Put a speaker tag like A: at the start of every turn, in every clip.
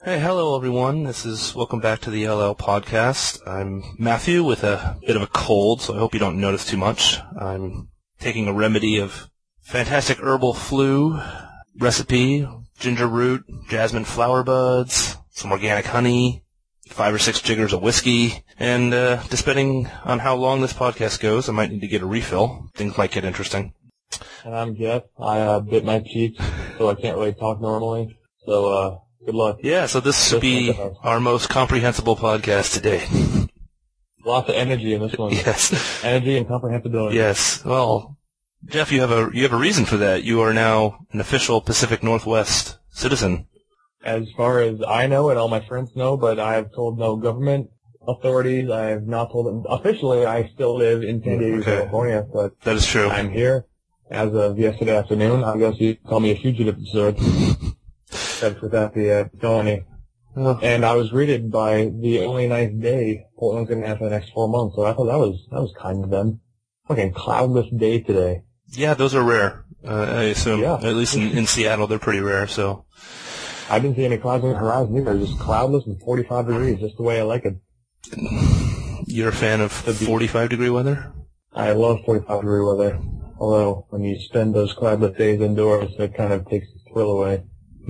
A: Hey, hello everyone. Welcome back to the LL podcast. I'm Matthew with a bit of a cold, so I hope you don't notice too much. I'm taking a remedy of fantastic herbal flu recipe, ginger root, jasmine flower buds, some organic honey, 5 or 6 jiggers of whiskey, and depending on how long this podcast goes, I might need to get a refill. Things might get interesting.
B: And I'm Jeff. I bit my cheek, so I can't really talk normally. So, good luck.
A: Yeah, so this should be our most comprehensible podcast to date.
B: Lots of energy in this one.
A: Yes.
B: Energy and comprehensibility.
A: Yes. Well, Jeff, you have a reason for that. You are now an official Pacific Northwest citizen.
B: As far as I know and all my friends know, but I have told no government authorities. I have not told them. Officially, I still live in San Diego, California, but
A: that is true.
B: I'm here as of yesterday afternoon. I guess you call me a fugitive of sorts. That's without the felony.
A: Oh.
B: And I was greeted by the only nice day Portland's going to have for the next 4 months, so I thought that was kind of them. Fucking cloudless day today.
A: Yeah, those are rare. I assume.
B: Yeah.
A: At least in Seattle, they're pretty rare, so.
B: I didn't see any clouds on the horizon either. Just cloudless and 45 degrees, just the way I like it.
A: You're a fan of 45-degree weather?
B: I love 45-degree weather. Although, when you spend those cloudless days indoors, it kind of takes the thrill away.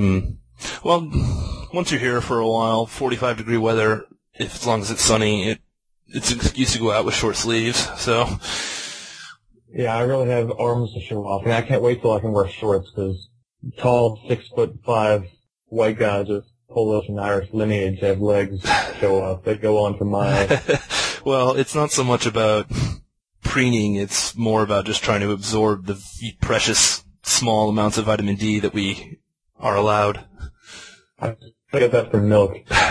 A: Well, once you're here for a while, 45-degree weather, as long as it's sunny, it's an excuse to go out with short sleeves, so.
B: Yeah, I really have arms to show off, and I can't wait till I can wear shorts, because tall, 6'5" white guys with Polish and Irish lineage have legs to show off. They go on for miles.
A: Well, it's not so much about preening, it's more about just trying to absorb the precious small amounts of vitamin D that we are allowed.
B: I get that from milk.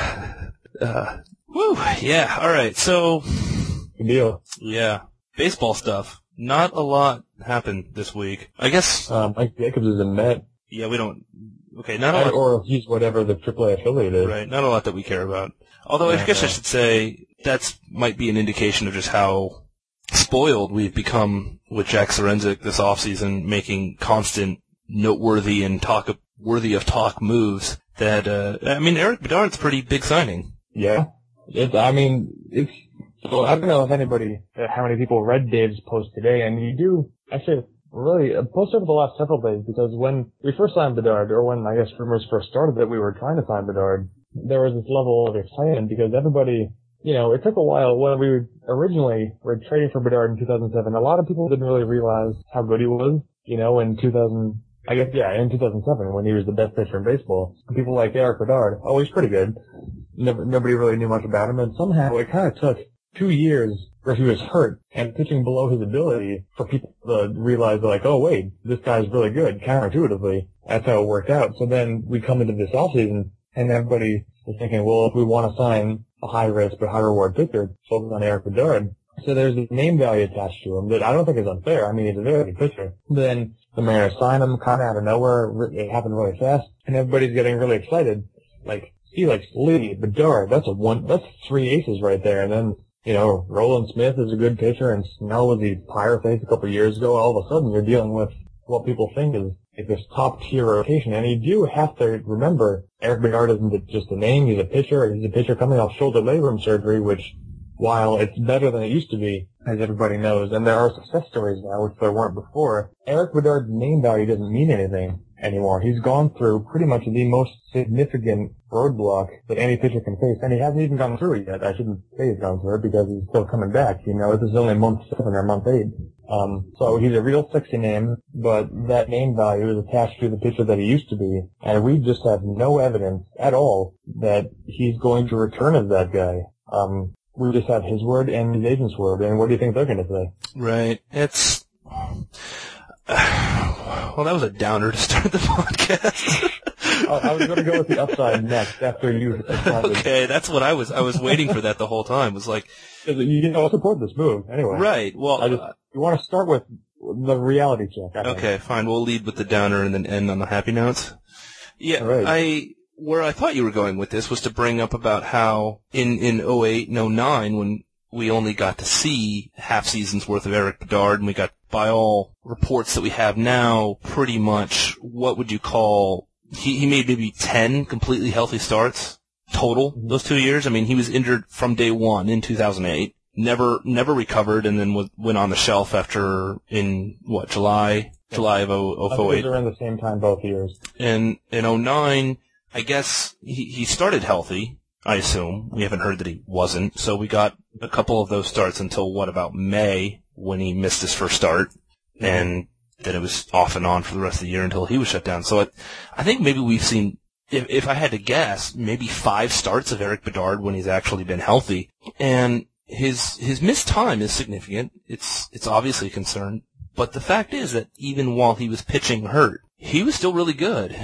A: Woo, yeah, alright, so.
B: Good deal.
A: Yeah, baseball stuff. Not a lot happened this week. I guess.
B: Mike Jacobs is a Met.
A: Yeah, we don't. Okay, not a lot.
B: Or he's whatever the AAA affiliate is.
A: Right, not a lot that we care about. Although I guess I should say that might be an indication of just how spoiled we've become with Jack Sorensic this offseason, making constant, noteworthy and worthy of talk moves. That Erik Bedard's a pretty big signing.
B: Yeah, So I don't know if how many people read Dave's post today, and you do actually really post over the last several days, because when we first signed Bedard, or when I guess rumors first started that we were trying to sign Bedard, there was this level of excitement because everybody, it took a while. When we originally were trading for Bedard in 2007, a lot of people didn't really realize how good he was, in 2007, when he was the best pitcher in baseball. People like Erik Bedard, oh, he's pretty good. Nobody really knew much about him, and somehow it kind of took 2 years where he was hurt and pitching below his ability for people to realize, like, oh, wait, this guy's really good, counterintuitively. That's how it worked out. So then we come into this offseason, and everybody is thinking, well, if we want to sign a high-risk but high-reward pitcher, focus on Erik Bedard. So there's this name value attached to him that I don't think is unfair. I mean, he's a very good pitcher. But then the Mariners signed him kind of out of nowhere. It happened really fast, and everybody's getting really excited. Like, he likes Lee, Bedard, that's 3 aces right there. And then, Roland Smith is a good pitcher, and Snell was the Pirate face a couple of years ago. All of a sudden, you're dealing with what people think is this top-tier rotation. And you do have to remember, Erik Bedard isn't just a name. He's a pitcher. He's a pitcher coming off shoulder labrum surgery, which, while it's better than it used to be, as everybody knows, and there are success stories now, which there weren't before, Erik Bedard's name value doesn't mean anything anymore. He's gone through pretty much the most significant roadblock that any pitcher can face, and he hasn't even gone through it yet. I shouldn't say he's gone through it because he's still coming back. This is only month 7 or month 8. So he's a real sexy name, but that name value is attached to the pitcher that he used to be, and we just have no evidence at all that he's going to return as that guy. We just have his word and his agent's word, and what do you think they're going to say?
A: Right. It's. Well, that was a downer to start the podcast.
B: I was going to go with the upside next after you.
A: Okay, that's what I was waiting for that the whole time. It was like,
B: I'll support this move anyway.
A: Right. Well,
B: you want to start with the reality check.
A: Okay, fine. We'll lead with the downer and then end on the happy notes. Yeah,
B: right.
A: Where I thought you were going with this was to bring up about how in 08 and 09, when we only got to see half season's worth of Erik Bedard, and we got, by all reports that we have now, pretty much what would you call he made maybe 10 completely healthy starts total those 2 years. I mean, he was injured from day one in 2008. Never recovered, and then went on the shelf after July of 08.
B: Around the same time both years.
A: And in 09, I guess he started healthy, I assume. We haven't heard that he wasn't. So we got a couple of those starts until about May, when he missed his first start. And then it was off and on for the rest of the year until he was shut down. So I think maybe we've seen, if I had to guess, maybe 5 starts of Erik Bedard when he's actually been healthy. And his missed time is significant. It's obviously a concern. But the fact is that even while he was pitching hurt, he was still really good.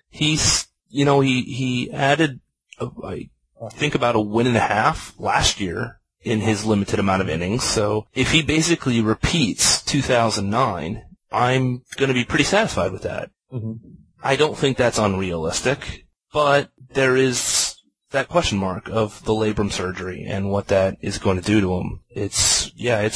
A: He added, I think, about a win and a half last year in his limited amount of innings. So if he basically repeats 2009, I'm going to be pretty satisfied with that.
B: Mm-hmm. I
A: don't think that's unrealistic, but there is that question mark of the labrum surgery and what that is going to do to him. It's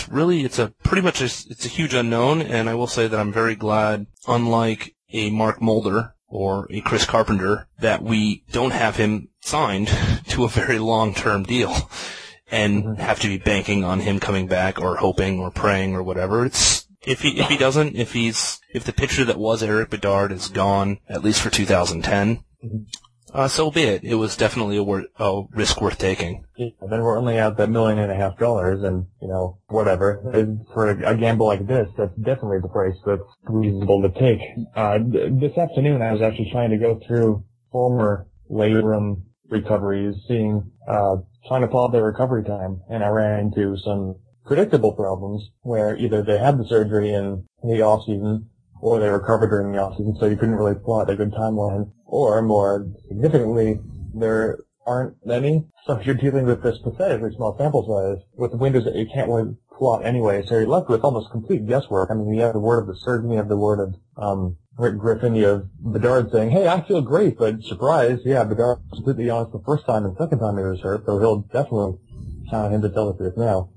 A: a huge unknown, and I will say that I'm very glad, unlike a Mark Mulder or a Chris Carpenter, that we don't have him signed to a very long-term deal and have to be banking on him coming back or hoping or praying or whatever. If the pitcher that was Erik Bedard is gone, at least for 2010, so be it. It was definitely a risk worth taking.
B: Yeah, then we're only out that $1.5 million, and, whatever. For a gamble like this, that's definitely the price that's reasonable to take. This afternoon, I was actually trying to go through former labrum recoveries, trying to plot their recovery time, and I ran into some predictable problems where either they had the surgery in the off season or they recovered during the off season, so you couldn't really plot a good timeline, or more significantly, there aren't any. So if you're dealing with this pathetically small sample size with windows that you can't really plot anyway, so you're left with almost complete guesswork. I mean, you have the word of the surgeon, you have the word of Rick Griffin, you have Bedard saying, "Hey, I feel great," but surprise, yeah, Bedard was completely honest the first time and second time he was hurt, so he'll definitely count him to tell the truth now.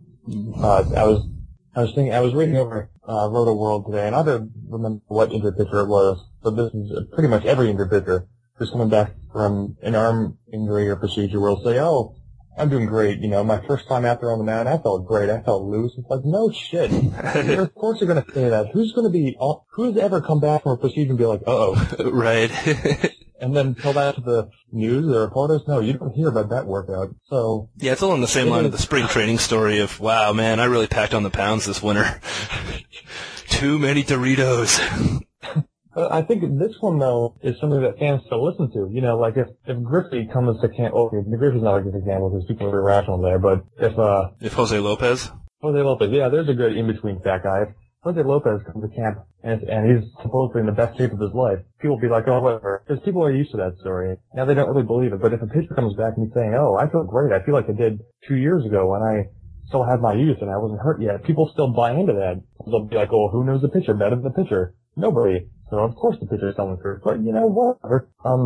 B: I was reading over Roto World today, and I don't remember what injured pitcher it was, but this is pretty much every injured pitcher who's coming back from an arm injury or procedure will say, "Oh, I'm doing great. My first time out there on the mound, I felt great. I felt loose." It's like, no shit. Of course you're going to say that. Who's ever come back from a procedure and be like, uh-oh.
A: Right.
B: And then tell that to the news or reporters? No, you don't hear about that workout. So
A: yeah, it's all on the same line of the spring training story of, wow, man, I really packed on the pounds this winter. Too many Doritos.
B: I think this one, though, is something that fans still listen to. Like if Griffey comes to camp, Griffey's not a good example because people are irrational there, but
A: if Jose Lopez?
B: Yeah, there's a good in-between fat guy. If Jose Lopez comes to camp and he's supposedly in the best shape of his life, people will be like, oh, whatever. Because people are used to that story. Now they don't really believe it. But if a pitcher comes back and he's saying, oh, I feel great. I feel like I did 2 years ago when I still had my youth and I wasn't hurt yet, people still buy into that. They'll be like, oh, who knows the pitcher better than the pitcher? Nobody. So of course the pitcher's telling the truth. But whatever.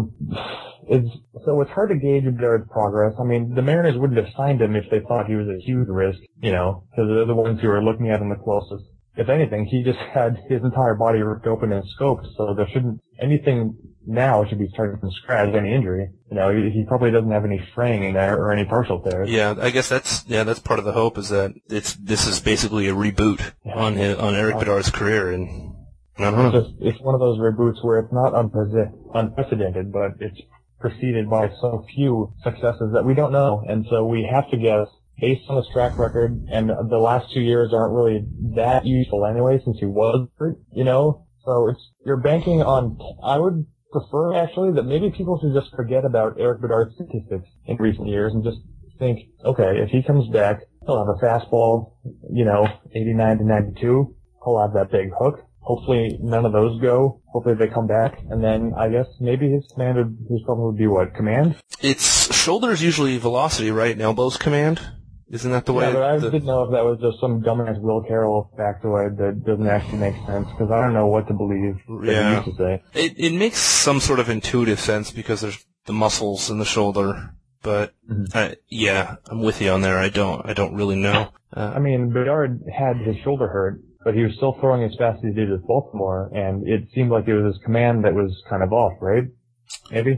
B: It's hard to gauge Bedard's progress. I mean, the Mariners wouldn't have signed him if they thought he was a huge risk, because they're the ones who are looking at him the closest. If anything, he just had his entire body ripped open and scoped, so there shouldn't anything now should be starting from scratch, any injury. He probably doesn't have any fraying in there or any partial tears.
A: Yeah, I guess that's part of the hope is that this is basically a reboot on Erik Bedard's career, and I don't know.
B: It's one of those reboots where it's not unprecedented, but it's preceded by so few successes that we don't know, and so we have to guess based on his track record, and the last 2 years aren't really that useful anyway since he was hurt, So you're banking on, I would prefer actually that maybe people should just forget about Erik Bedard's statistics in recent years and just think, okay, if he comes back, he'll have a fastball, 89 to 92. He'll have that big hook. Hopefully none of those go. Hopefully they come back. And then I guess maybe his problem would be what? Command?
A: It's shoulders usually velocity, right? And elbows command? Isn't that the way?
B: Yeah, but I didn't know if that was just some dumbass Will Carroll factoid that doesn't actually make sense, because I don't know what to believe that he used to say.
A: It makes some sort of intuitive sense because there's the muscles in the shoulder, but I'm with you on there. I don't really know.
B: I mean, Bedard had his shoulder hurt, but he was still throwing as fast as he did with Baltimore, and it seemed like it was his command that was kind of off, right? Maybe?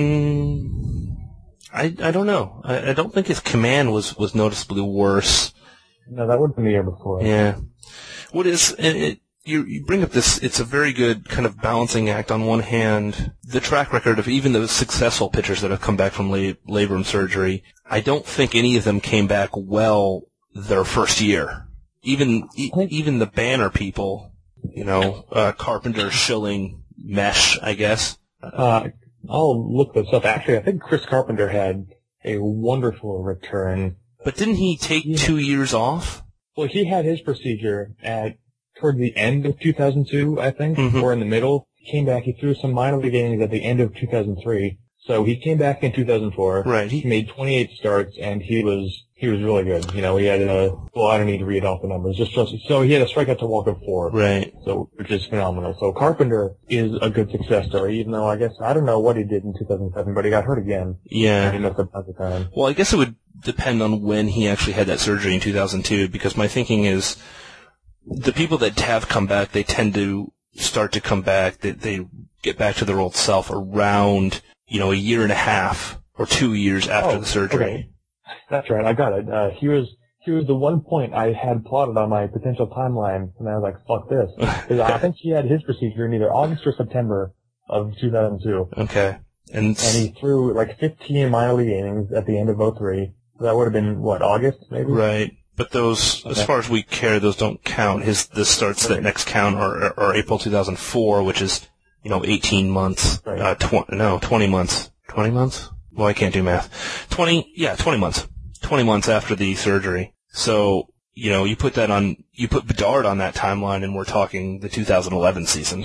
A: I don't know. I don't think his command was noticeably worse.
B: No, that would have been the year before.
A: Yeah. What is, you bring up this, it's a very good kind of balancing act. On one hand, the track record of even the successful pitchers that have come back from labrum surgery, I don't think any of them came back well their first year. Even the banner people, Carpenter, Schilling, Mesh, I guess.
B: I'll look this up. Actually, I think Chris Carpenter had a wonderful return.
A: But didn't he take 2 years off?
B: Well, he had his procedure toward the end of 2002, I think, or in the middle. He came back. He threw some minor league innings at the end of 2003. So he came back in 2004.
A: Right.
B: He made 28 starts, and he was really good. He had I don't need to read off the numbers. So he had a strikeout to walk of 4.
A: Right.
B: So, which is phenomenal. So Carpenter is a good success story, even though I don't know what he did in 2007, but he got hurt again.
A: Yeah.
B: And at the time.
A: Well, I guess it would depend on when he actually had that surgery in 2002, because my thinking is the people that have come back, they tend to start to come back, they get back to their old self around, a year and a half or 2 years after the surgery.
B: Okay. That's right. I got it. He was the one point I had plotted on my potential timeline, and I was like, fuck this. 'Cause I think he had his procedure in either August or September of 2002.
A: Okay. And
B: he threw 15 minor league innings at the end of 2003. So that would have been, August, maybe?
A: Right. But those, as far as we care, those don't count. The starts that next count are April 2004, which is, 18 months.
B: Right.
A: 20 months. 20 months? Well, I can't do math. 20 months. 20 months after the surgery. So, you put Bedard on that timeline, and we're talking the 2011 season.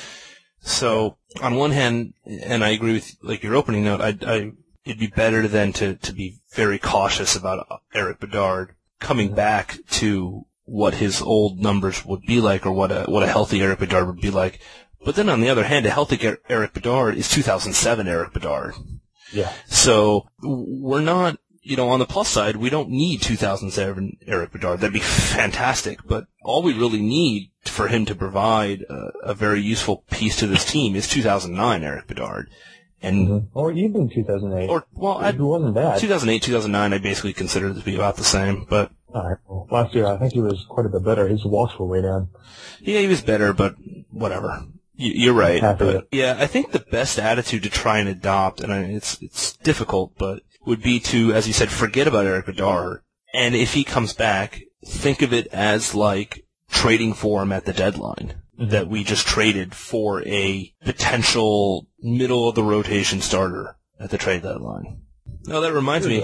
A: So, on one hand, and I agree with, your opening note, it'd be better than to be very cautious about Erik Bedard coming back to what his old numbers would be like, or what a healthy Erik Bedard would be like. But then on the other hand, a healthy Erik Bedard is 2007 Erik Bedard.
B: Yeah.
A: So we're not, on the plus side, we don't need 2007 Erik Bedard. That'd be fantastic. But all we really need for him to provide a very useful piece to this team is 2009 Erik Bedard. And
B: or even 2008.
A: Or
B: it wasn't bad.
A: 2008, 2009, I basically consider it to be about the same. But
B: all right. Well, last year I think he was quite a bit better. His walks were way down.
A: Yeah, he was better, but whatever. You're right. But yeah, I think the best attitude to try and adopt, and it's difficult, but would be to, as you said, forget about Erik Bedard, and if he comes back, think of it as like trading for him at the deadline. That we just traded for a potential middle-of-the-rotation starter at the trade deadline. Now, that reminds me.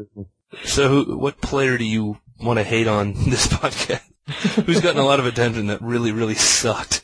A: So, what player do you want to hate on this podcast? Who's gotten a lot of attention that really, really sucked?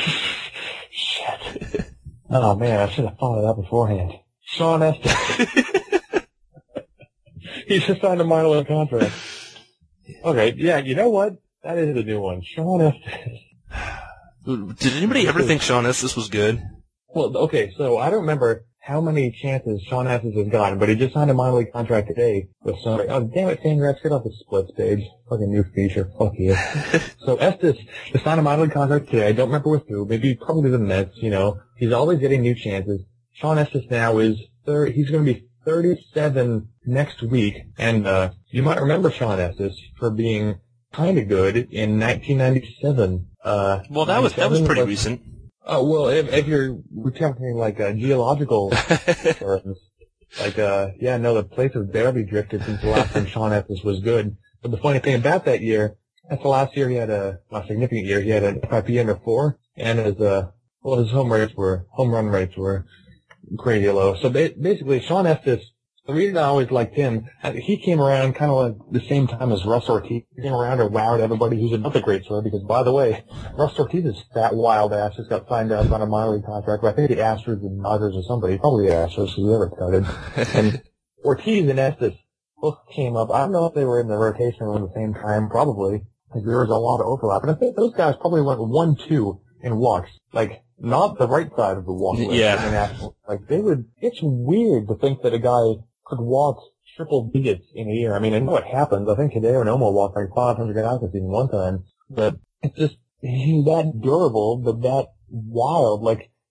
B: Shit. Oh, man, I should have thought of that beforehand. Sean Estes. He just signed a minor league contract. Okay, yeah, you know what? That is the new one. Sean Estes.
A: Did anybody ever think Sean Estes was good?
B: Well, okay, so I don't remember how many chances Sean Estes has gotten, but he just signed a minor league contract today with somebody. Oh, damn it, Fangraphs, get off the splits page. Fucking new feature. Fuck you. So Estes just signed a minor league contract today. I don't remember with who. Maybe probably the Mets, He's always getting new chances. Sean Estes now is he's going to be 37 next week, and you might remember Sean Estes for being kind of good in 1997.
A: Well, that was pretty recent.
B: Oh, well, if we're talking like geological terms, the place has barely drifted since the last time Sean Estes was good. But the funny thing about that year, that's the last year he had a significant year. He had an FIP under 4, and his home run rates were crazy low. So basically, Sean Estes, the reason I always liked him, he came around kind of like the same time as Russ Ortiz. He came around and wowed everybody who's another great story, because, by the way, Russ Ortiz's fat wild ass just got signed up on a minor league contract. But I think the Astros and Dodgers or somebody, probably the Astros, who ever started. And Ortiz and Estes both came up. I don't know if they were in the rotation around the same time, probably, because there was a lot of overlap. And I think those guys probably went 1-2 in walks. Like, not the right side of the walk list.
A: Yeah.
B: It's weird to think that a guy could walk triple digits in a year. I mean, I know it happens. I think Hideo Nomo walked like 500 guys in one time. But it's just, he's that durable, but that wild. Like,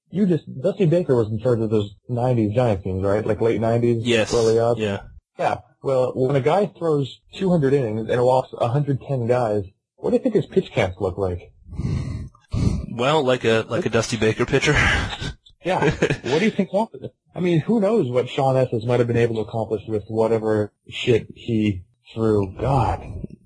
B: Dusty Baker was in charge of those 90s Giants teams, right? Like late 90s,
A: Yes.
B: early up.
A: Yeah.
B: Yeah. Well, when a guy throws 200 innings and walks 110 guys, what do you think his pitch counts look like?
A: Well, like a Dusty Baker pitcher.
B: Yeah. What do you think happened? I mean, who knows what Sean Estes might have been able to accomplish with whatever shit he threw. God.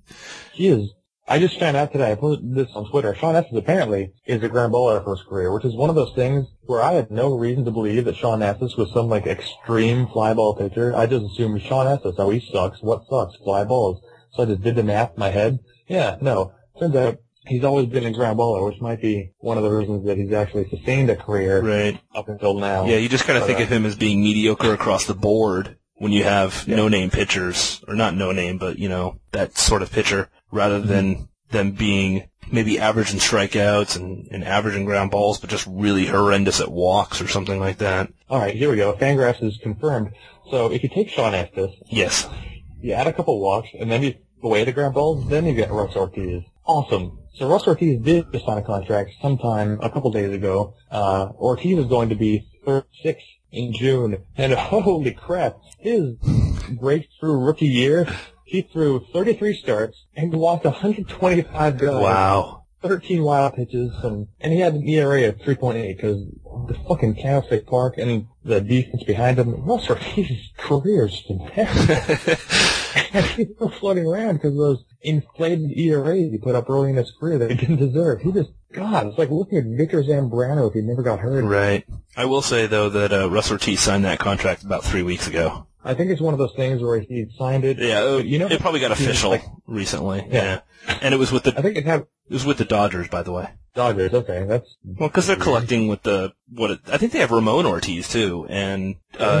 B: I just found out today, I posted this on Twitter, Sean Estes apparently is a ground baller for his career, which is one of those things where I had no reason to believe that Sean Estes was some, like, extreme fly ball pitcher. I just assumed Sean Estes, oh, he sucks. What sucks? Fly balls. So I just did the math in my head. Yeah, no. Turns out he's always been a ground baller, which might be one of the reasons that he's actually sustained a career
A: right
B: up until now.
A: Yeah, you just kind of think of him as being mediocre across the board when you have no-name pitchers, or not no-name, but, that sort of pitcher, rather than them being maybe average in strikeouts and average in ground balls, but just really horrendous at walks or something like that.
B: All right, here we go. Fangraphs is confirmed. So if you take Sean Estes,
A: yes,
B: you add a couple walks, and then you go away the ground balls, then you get Russ Ortiz. Awesome. So Russ Ortiz did just sign a contract sometime a couple days ago. Ortiz is going to be 36 in June, and holy crap, his breakthrough rookie year, he threw 33 starts and walked 125 guys.
A: Wow.
B: 13 wild pitches, and he had an ERA of 3.8 because the fucking Candlestick Park and the defense behind him. Russ Ortiz's career is fantastic. And he's still floating around because of those inflated ERAs he put up early in his career that he didn't deserve. It's like looking at Victor Zambrano if he never got hurt.
A: Right. I will say, though, that Russ Ortiz signed that contract about 3 weeks ago.
B: I think it's one of those things where he signed it.
A: Yeah, it probably got official recently. Yeah. And it was with it was with the Dodgers, by the way.
B: Dodgers, okay,
A: because they're collecting with I think they have Ramon Ortiz too, and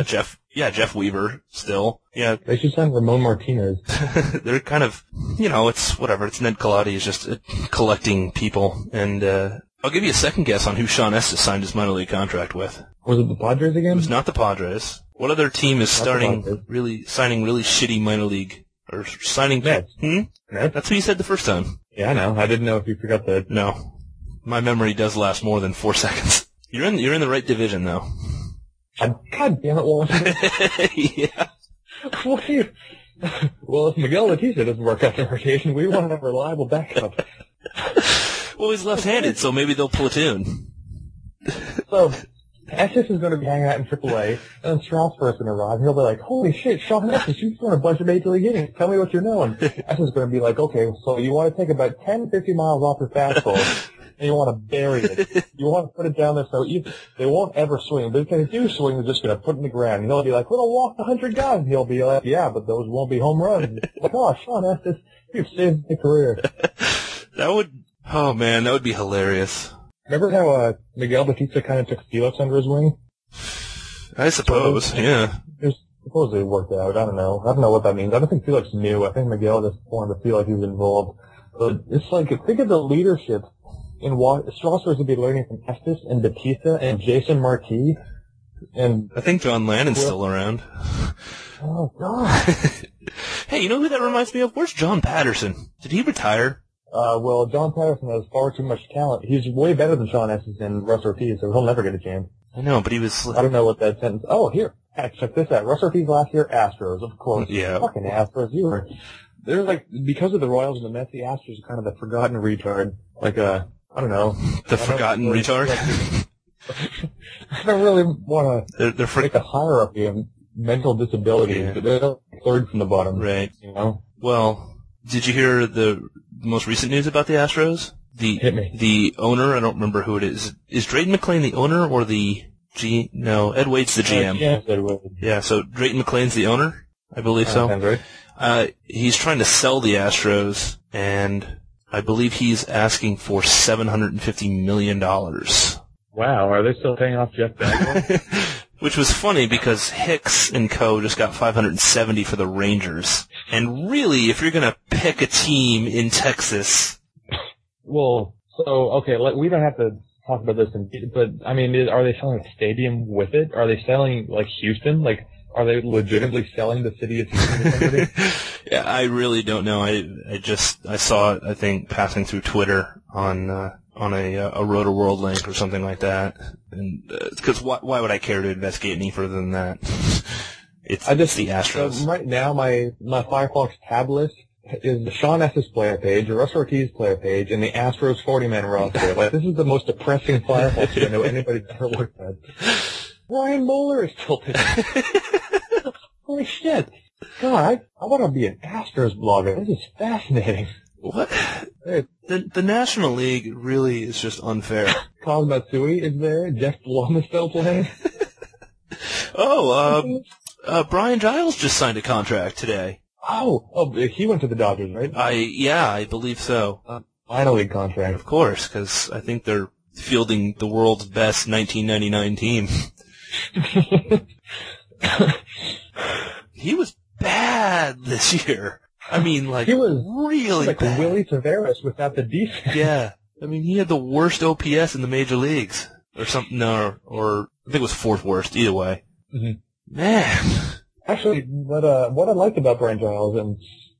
A: Jeff Weaver still. Yeah,
B: they should sign Ramon Martinez.
A: They're kind of, it's whatever. It's Ned Colati is just collecting people, and I'll give you a second guess on who Sean Estes signed his minor league contract with.
B: Was it the Padres again?
A: It was not the Padres. What other team is signing really shitty minor league or signing?
B: Mets.
A: Mets? That's what you said the first time.
B: Yeah, I know. I didn't know if you forgot that.
A: No. My memory does last more than 4 seconds. You're in the right division, though.
B: God damn it, Washington.
A: Yeah.
B: What do you... Well, if Miguel Batista doesn't work out in rotation, we want to have a reliable backup.
A: Well, he's left-handed, so maybe they'll platoon.
B: So, Estes is going to be hanging out in AAA, and then Strasburg's going to arrive, and he'll be like, holy shit, Sean Estes, you've thrown a bunch of Major League innings. Tell me what you're knowing. Estes is going to be like, okay, so you want to take about 10, 50 miles off your fastball, and you want to bury it. You want to put it down there so they won't ever swing. But if they do swing, they're just going to put it in the ground. And they'll be like, we'll walk 100 guys. And he'll be like, yeah, but those won't be home runs. Like, oh, Sean Estes, you've saved my career.
A: That would be hilarious.
B: Remember how Miguel Batista kind of took Felix under his wing?
A: I suppose, yeah.
B: Supposedly it worked out. I don't know. I don't know what that means. I don't think Felix knew. I think Miguel just wanted to feel like he was involved. But it's like, think of the leadership in what Strasburg would be learning from Estes and Batista and Jason Marquis. And
A: I think John Lannon's still around.
B: Oh, God.
A: Hey, you know who that reminds me of? Where's John Patterson? Did he retire?
B: Well, John Patterson has far too much talent. He's way better than Sean Estes and Russ Ortiz, so he'll never get a chance.
A: I know, but he was...
B: I don't know what that sentence... Oh, here. Check this out. Russ Ortiz last year, Astros, of course.
A: Yeah.
B: Fucking Astros. They're like, because of the Royals and the Mets, the Astros are kind of the forgotten retard. Like, I don't know.
A: The forgotten retard?
B: I don't really want to
A: they're
B: make a hierarchy of mental disabilities, but they're third from the bottom.
A: Right.
B: You know?
A: Well, did you hear the most recent news about the Astros?
B: Hit me.
A: The owner, I don't remember who it is. Is Drayton McClain the owner or the No, Ed Wade's the GM.
B: Yeah, Ed Wade.
A: Yeah, so Drayton McClain's the owner, I believe so.
B: Sounds right.
A: He's trying to sell the Astros, and I believe he's asking for $750 million.
B: Wow, are they still paying off Jeff Bagwell?
A: Which was funny because Hicks and co. just got $570 for the Rangers. And really, if you're going to pick a team in Texas...
B: Well, so, okay, we don't have to talk about this, but, I mean, are they selling a stadium with it? Are they selling, like, Houston? Like, are they legitimately selling the city of Houston?
A: Yeah, I really don't know. I saw it, I think, passing through Twitter on on a Roto World link or something like that. And because why would I care to investigate any further than that? It's the Astros.
B: Right now, my Firefox tab list is the Sean Estes player page, the Russ Ortiz player page, and the Astros 40-man roster. Like, this is the most depressing Firefox I know anybody's ever looked at. Ryan Moeller is still pitching. Holy shit. God, I want to be an Astros blogger. This is fascinating.
A: What? The National League really is just unfair.
B: Kyle Matsui is there. Jeff Blum is still playing.
A: Brian Giles just signed a contract today.
B: Oh, he went to the Dodgers, right?
A: I believe so.
B: Minor league contract.
A: Of course, because I think they're fielding the world's best 1999 team. He was bad this year. I mean, like,
B: he was
A: really
B: like
A: bad.
B: Willie Taveras without the defense.
A: Yeah. I mean, he had the worst OPS in the major leagues. Or something, no, or I think it was fourth worst, either way.
B: Mm-hmm.
A: Man.
B: Actually, what I liked about Brian Giles, and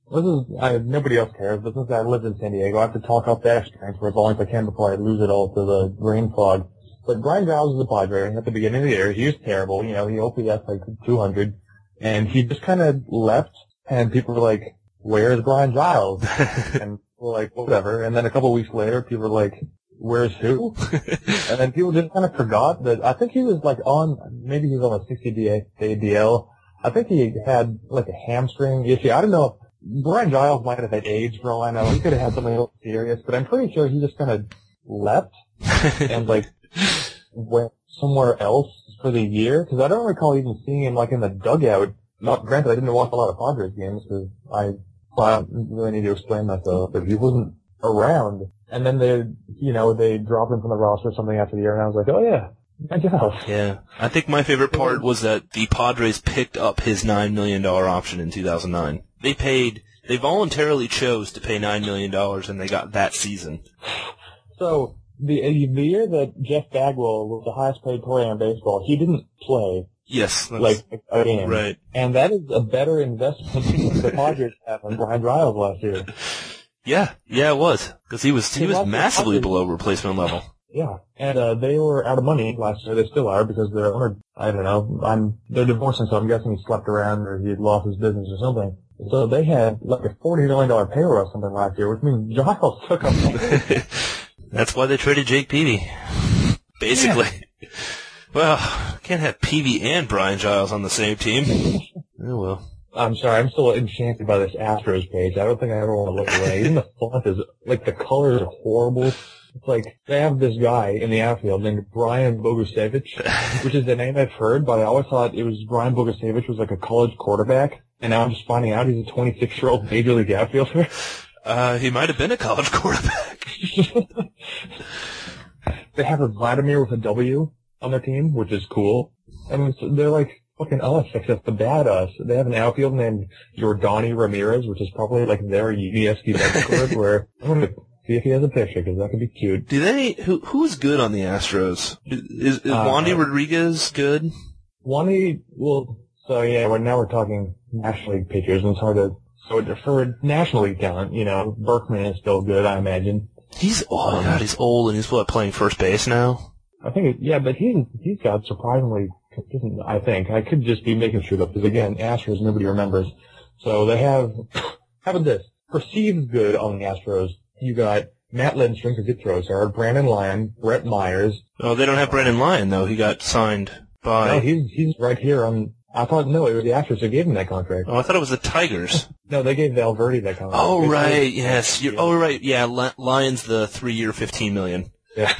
B: nobody else cares, but since I lived in San Diego, I have to talk off that strength for as long as I can before I lose it all to the rain fog. But Brian Giles is a Padre. At the beginning of the year, he was terrible. You know, he OPS like 200, and he just kind of left, and people were like, "Where's Brian Giles?" And we're like, "Whatever." And then a couple weeks later, people were like, "Where's who?" And then people just kind of forgot that. I think he was like maybe he was on a 60-day DL. I think he had like a hamstring issue. I don't know if Brian Giles might have had AIDS for all I know. He could have had something else serious, but I'm pretty sure he just kind of left and like went somewhere else for the year. Because I don't recall even seeing him like in the dugout. Not granted, I didn't watch a lot of Padres games because I don't really need to explain myself, but he wasn't around. And then they dropped him from the roster or something after the year, and I was like, oh yeah.
A: Yeah. I think my favorite part was that the Padres picked up his $9 million option in 2009. They voluntarily chose to pay $9 million, and they got that season.
B: So, the year that Jeff Bagwell was the highest paid player in baseball, he didn't play.
A: Yes.
B: Like, a game.
A: Right.
B: And that is a better investment than the Padres have on Brian Giles last year.
A: Yeah, it was. Because he was massively below replacement level.
B: Yeah, and they were out of money last year. They still are because their owner, I don't know, they're divorcing, so I'm guessing he slept around or he had lost his business or something. So they had like a $40 million payroll or something last year, which means Giles took up money.
A: That's why they traded Jake Peavy. Basically. Yeah. Well, can't have Peavy and Brian Giles on the same team. Oh well.
B: I'm sorry, I'm still enchanted by this Astros page. I don't think I ever want to look away. Even the font is, like, the colors are horrible. It's like, they have this guy in the outfield named Brian Bogusevich, which is the name I've heard, but I always thought it was Brian Bogusevich was like a college quarterback, and now I'm just finding out he's a 26-year-old major league outfielder.
A: He might have been a college quarterback.
B: They have a Vladimir with a W on their team, which is cool. And they're like fucking us, except the bad us. They have an outfield named Yordany Ramirez, which is probably like their UVSD record, where I'm going to see if he has a picture, because that could be cute.
A: Do they, who's good on the Astros? Is Wandy Rodriguez good?
B: Wandy, well, so yeah, now we're talking National League pitchers, and it's hard to, so for National League talent, Berkman is still good, I imagine.
A: He's old, and he's playing first base now?
B: I think, but he's got surprisingly, I think, I could just be making shit up, because again, Astros, nobody remembers. So they have, how about this? Perceived good on the Astros. You got Matt Lindstrom, because it throws hard, Brandon Lyon, Brett Myers.
A: Oh, they don't have Brandon Lyon, though. He got signed by...
B: No, he's right here on... I thought, no, it was the Astros that gave him that contract.
A: Oh, I thought it was the Tigers.
B: No, they gave Valverde that contract.
A: Oh, right, yes. Right, yeah, Lyon's the 3-year, $15 million.
B: Yeah.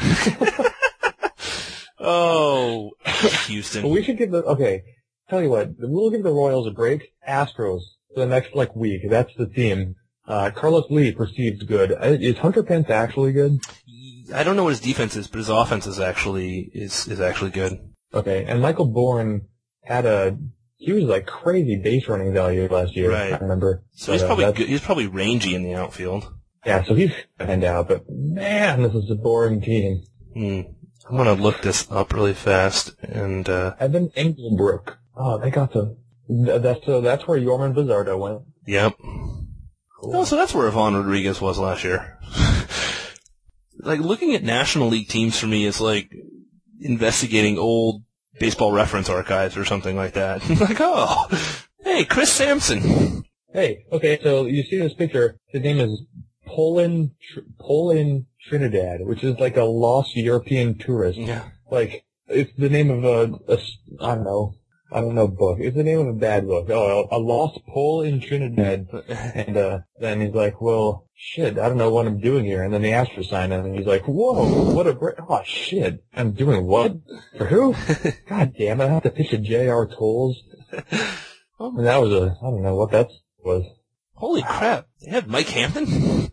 A: Oh, Houston.
B: Well, we should give tell you what, we'll give the Royals a break. Astros, for the next, week. That's the team. Carlos Lee perceived good. Is Hunter Pence actually good?
A: I don't know what his defense is, but his offense is actually good.
B: Okay, and Michael Bourne he was crazy base running value last year.
A: Right.
B: I remember.
A: So he's probably good. He's probably rangy in the outfield.
B: Yeah, so he's gonna out, but man, this is a boring team.
A: I'm gonna look this up really fast and
B: Evan Engelbrook. Oh, they got that's where Yorman Bizzardo went.
A: Yep. Cool. Oh, so that's where Ivan Rodriguez was last year. like looking at National League teams for me is like investigating old Baseball Reference archives or something like that. Like, oh, hey, Chris Sampson.
B: Hey, okay, so you see this picture. His name is Polin Trinidad, which is like a lost European tourist.
A: Yeah.
B: Like, it's the name of I don't know book. It's the name of a bad book. Oh, a lost Pole in Trinidad. And then he's like, well, shit, I don't know what I'm doing here. And then the Astros sign him, and he's like, whoa, what a great, oh shit, I'm doing what? For who? God damn it, I have to pitch a J.R. Tolles. And that was I don't know what that was.
A: Holy crap, they have Mike Hampton?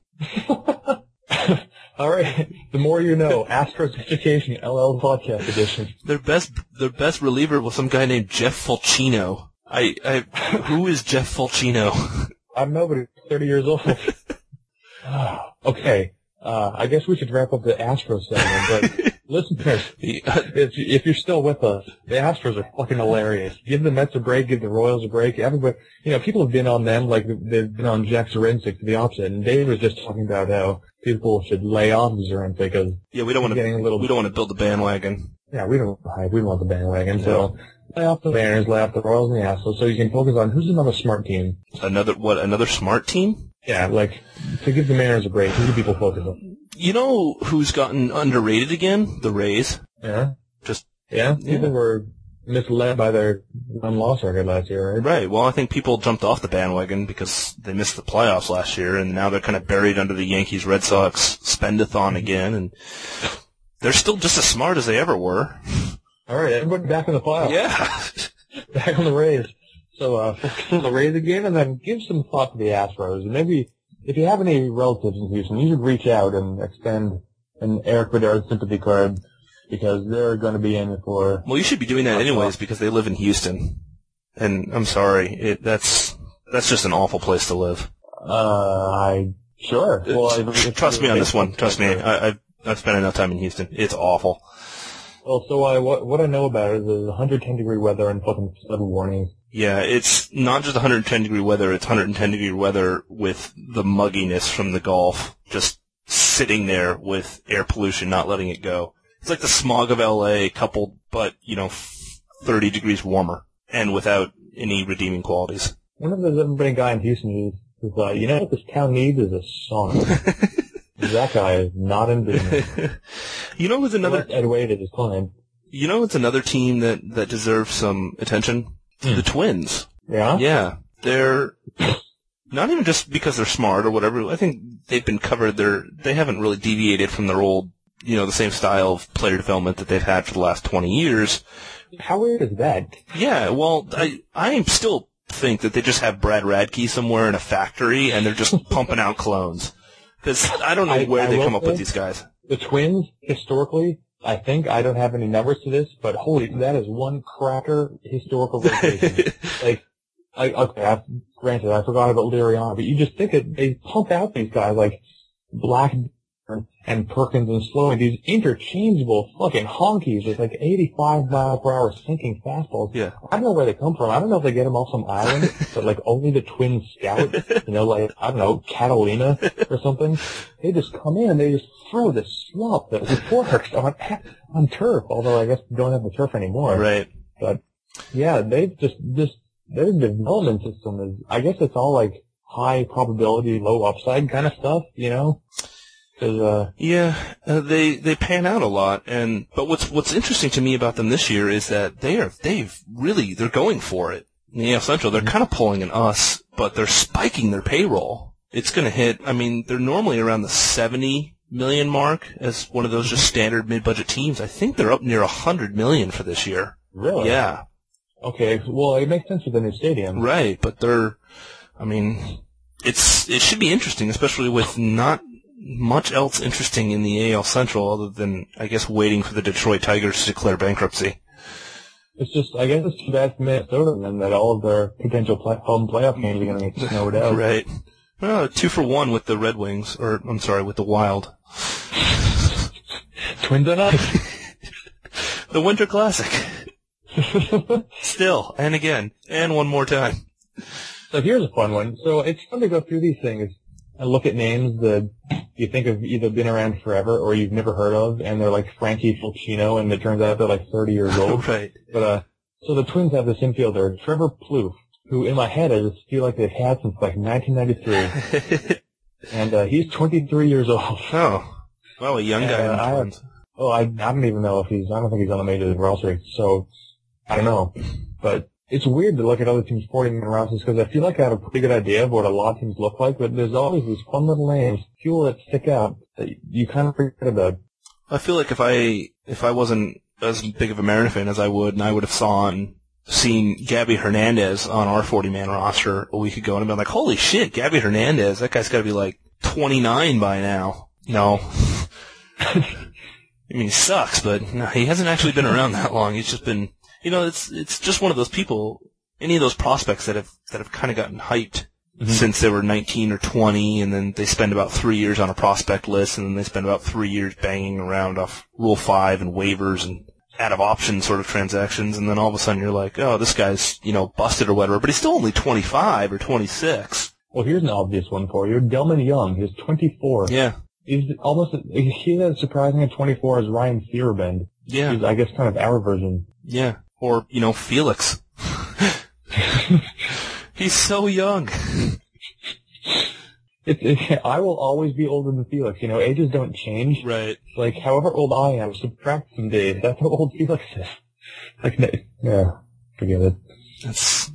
B: All right, the more you know. Astros Education LL Podcast Edition.
A: Their best reliever was some guy named Jeff Fulcino. Who is Jeff Fulcino?
B: I don't know, but he's 30 years old. Okay, I guess we should wrap up the Astros segment, but listeners, if you're still with us, the Astros are fucking hilarious. Give the Mets a break, give the Royals a break. Everybody, people have been on them like they've been on Jack Zarinsik to the opposite. And Dave was just talking about how people should lay off Zarinsik because
A: we don't want to build the bandwagon.
B: Yeah, we don't want the bandwagon. So lay off the Mariners, lay off the Royals and the Astros, so you can focus on who's another smart team.
A: Another smart team?
B: Yeah, like to give the Mariners a break. Who do people focus on?
A: You know who's gotten underrated again? The Rays.
B: Yeah. People were misled by their one-loss record last year, right?
A: Right. Well, I think people jumped off the bandwagon because they missed the playoffs last year, and now they're kind of buried under the Yankees-Red Sox spendathon again, and they're still just as smart as they ever were.
B: All right, everybody back in the playoffs.
A: Yeah.
B: Back on the Rays. So, focus on the Rays again, and then give some thought to the Astros. And maybe, if you have any relatives in Houston, you should reach out and extend an Eric Bedard sympathy card, because they're going to be in it for...
A: Well, you should be doing that anyways, because they live in Houston. And I'm sorry, that's just an awful place to live.
B: Sure. Well,
A: trust me on this one. Trust me. I've spent enough time in Houston. It's awful.
B: Well, so what I know about it is there's 110-degree weather and fucking flood warnings.
A: Yeah, it's not just 110-degree weather, it's 110-degree weather with the mugginess from the Gulf, just sitting there with air pollution, not letting it go. It's like the smog of L.A. coupled, but, 30 degrees warmer, and without any redeeming qualities.
B: One of the everybody guy in Houston is what this town needs is a sauna. That guy is not in business.
A: Who's another...
B: Ed Wade at his client.
A: It's another team that deserves some attention? The Twins.
B: Yeah?
A: Yeah. They're not even just because they're smart or whatever. I think they've been covered. They haven't really deviated from their old, the same style of player development that they've had for the last 20 years.
B: How weird is that?
A: Yeah, well, I still think that they just have Brad Radke somewhere in a factory and they're just pumping out clones. Because I don't know where they come up with these guys.
B: The Twins, historically, I think, I don't have any numbers to this, but holy, that is one cracker historical rotation. Granted, I forgot about Liriano, but you just think that they pump out these guys like Black and Perkins and Sloan, these interchangeable fucking honkies with like 85 mile per hour sinking fastballs.
A: Yeah.
B: I don't know where they come from. I don't know if they get them off some island, but like only the Twins scout, like, I don't know, Catalina or something. They just come in and they just throw this slump that works on turf, although I guess they don't have the turf anymore.
A: Right.
B: But yeah, they've their development system is, I guess it's all like high probability, low upside kind of stuff,
A: They pan out a lot, but what's interesting to me about them this year is that they're going for it. In the AL Central, they're kind of pulling an us, but they're spiking their payroll. It's going to hit, they're normally around the 70 million mark as one of those just standard mid-budget teams. I think they're up near 100 million for this year.
B: Really?
A: Yeah.
B: Okay, well, it makes sense with the new stadium.
A: Right, but it should be interesting, especially with not much else interesting in the AL Central other than, I guess, waiting for the Detroit Tigers to declare bankruptcy.
B: It's just, I guess it's too bad for Minnesota then that all of their potential home playoff games are going to get snowed out.
A: Right. Well, 2-for-1 with the Red Wings, with the Wild.
B: Twins on ice.
A: The Winter Classic. Still, and again, and one more time.
B: So here's a fun one. So it's fun to go through these things and look at names that you think have either been around forever or you've never heard of, and they're like Frankie Fulcino, and it turns out they're like 30 years old.
A: Right.
B: But so the Twins have this infielder, Trevor Plouffe, who in my head I just feel like they've had since like 1993. And he's 23 years old.
A: Oh. Well, a young guy in the Twins.
B: I don't even know if I don't think he's on the major league roster, so I don't know. But it's weird to look at other teams' 40-man rosters because I feel like I have a pretty good idea of what a lot of teams look like, but there's always these fun little names, few that stick out that you kind of forget about.
A: I feel like if I wasn't as big of a Mariner fan as I would, and I would have seen Gabby Hernandez on our 40-man roster a week ago, and I'd been like, holy shit, Gabby Hernandez, that guy's got to be like 29 by now. No. I mean, he sucks, but no, he hasn't actually been around that long. He's just been, it's just one of those people, any of those prospects that have kind of gotten hyped since they were 19 or 20, and then they spend about 3 years on a prospect list, and then they spend about 3 years banging around off Rule 5 and waivers and out of option sort of transactions, and then all of a sudden you're like, oh, this guy's, busted or whatever, but he's still only 25 or 26.
B: Well, here's an obvious one for you. Delman Young, he's 24.
A: Yeah.
B: He's as surprising at 24 as Ryan Fierabend.
A: Yeah.
B: He's, I guess, kind of our version.
A: Yeah. Or, Felix. He's so young.
B: I will always be older than Felix. Ages don't change.
A: Right.
B: Like, however old I am, subtract some days. That's how old Felix is. Forget it.
A: That's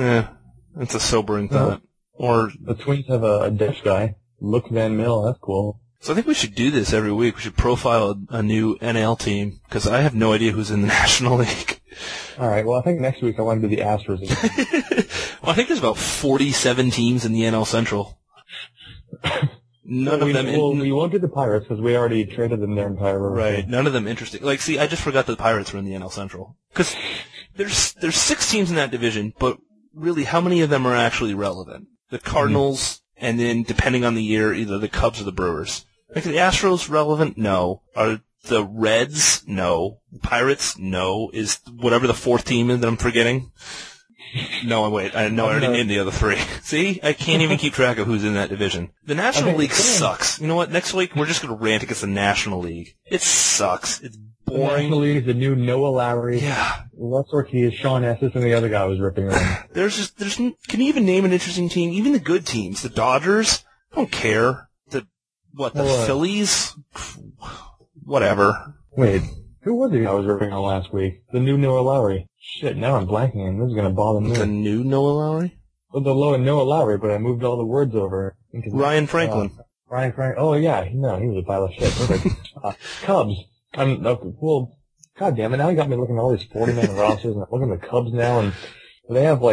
A: a sobering thought. Or
B: the Twins have a Dutch guy, Luke Van Mill. That's cool.
A: So I think we should do this every week. We should profile a new NL team, because I have no idea who's in the National League.
B: All right. Well, I think next week I want to do the Astros again.
A: Well, I think there's about 47 teams in the NL Central. None of them.
B: We won't do the Pirates because we already traded them their entire roster.
A: Right. None of them interesting. Like, see, I just forgot that the Pirates were in the NL Central, because there's 6 teams in that division, but really, how many of them are actually relevant? The Cardinals, and then depending on the year, either the Cubs or the Brewers. Like, the Astros relevant? No. Are the Reds? No. Pirates? No. Is whatever the 4th team is that I'm forgetting? No, wait. I already named the other 3. See? I can't even keep track of who's in that division. The National League sucks. You know what? Next week, we're just going to rant against the National League. It sucks. It's boring.
B: The National League is the new Noah Lowry.
A: Yeah.
B: Les Ortiz, Sean Estes, and the other guy was ripping around.
A: Can you even name an interesting team? Even the good teams. The Dodgers? I don't care. The Phillies? Whatever.
B: Wait, who was it I was ripping on last week? The new Noah Lowry. Shit, now I'm blanking, and this is going to bother me.
A: The new Noah Lowry?
B: Well, the Noah Lowry, but I moved all the words over.
A: Ryan Franklin.
B: Ryan Franklin. Oh, yeah. No, he was a pile of shit. Perfect. Cubs. Well, God damn it. Now you got me looking at all these 40-man rosters, and I'm looking at the Cubs now, and they have,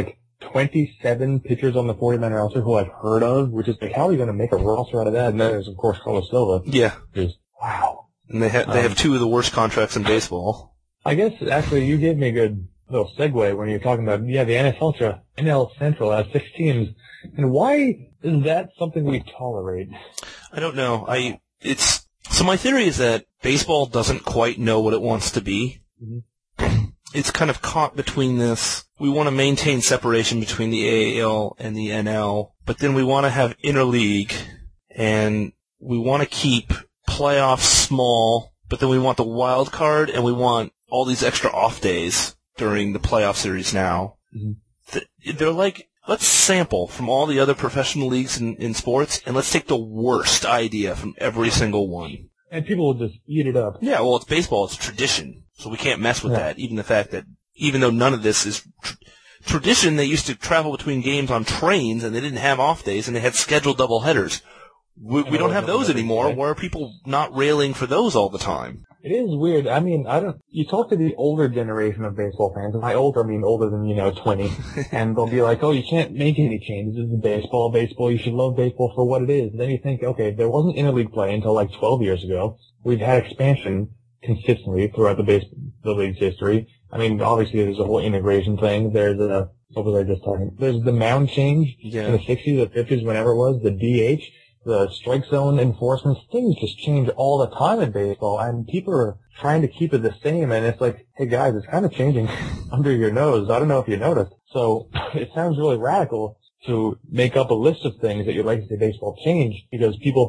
B: 27 pitchers on the 40-man roster who I've heard of, which is how are you going to make a roster out of that? And then there's, of course, Carlos Silva.
A: Yeah.
B: Just, wow.
A: And they have 2 of the worst contracts in baseball.
B: I guess, actually, you gave me a good little segue when you're talking about, the NL Central has 6 teams. And why is that something we tolerate?
A: I don't know. So my theory is that baseball doesn't quite know what it wants to be. Mm-hmm. It's kind of caught between this. We want to maintain separation between the AAL and the NL, but then we want to have interleague, and we want to keep playoffs small, but then we want the wild card, and we want all these extra off days during the playoff series now. Mm-hmm. They're like, let's sample from all the other professional leagues in sports, and let's take the worst idea from every single one.
B: And people will just eat it up.
A: Yeah, well, it's baseball. It's tradition. So we can't mess with that. Even the fact that, even though none of this is tradition, they used to travel between games on trains, and they didn't have off days, and they had scheduled doubleheaders. We don't have those anymore. Why are people not railing for those all the time?
B: It is weird. I mean, you talk to the older generation of baseball fans, and by older, I mean older than, 20, and they'll be like, oh, you can't make any changes. This is baseball. You should love baseball for what it is. And then you think, okay, there wasn't interleague play until 12 years ago. We've had expansion consistently throughout the league's history. I mean, obviously there's a whole integration thing. There's what was I just talking? There's the mound change in the 60s, the 50s, whenever it was, the DH. The strike zone enforcement, things just change all the time in baseball, and people are trying to keep it the same, and it's like, hey guys, it's kind of changing under your nose. I don't know if you noticed. So it sounds really radical to make up a list of things that you'd like to see baseball change, because people think,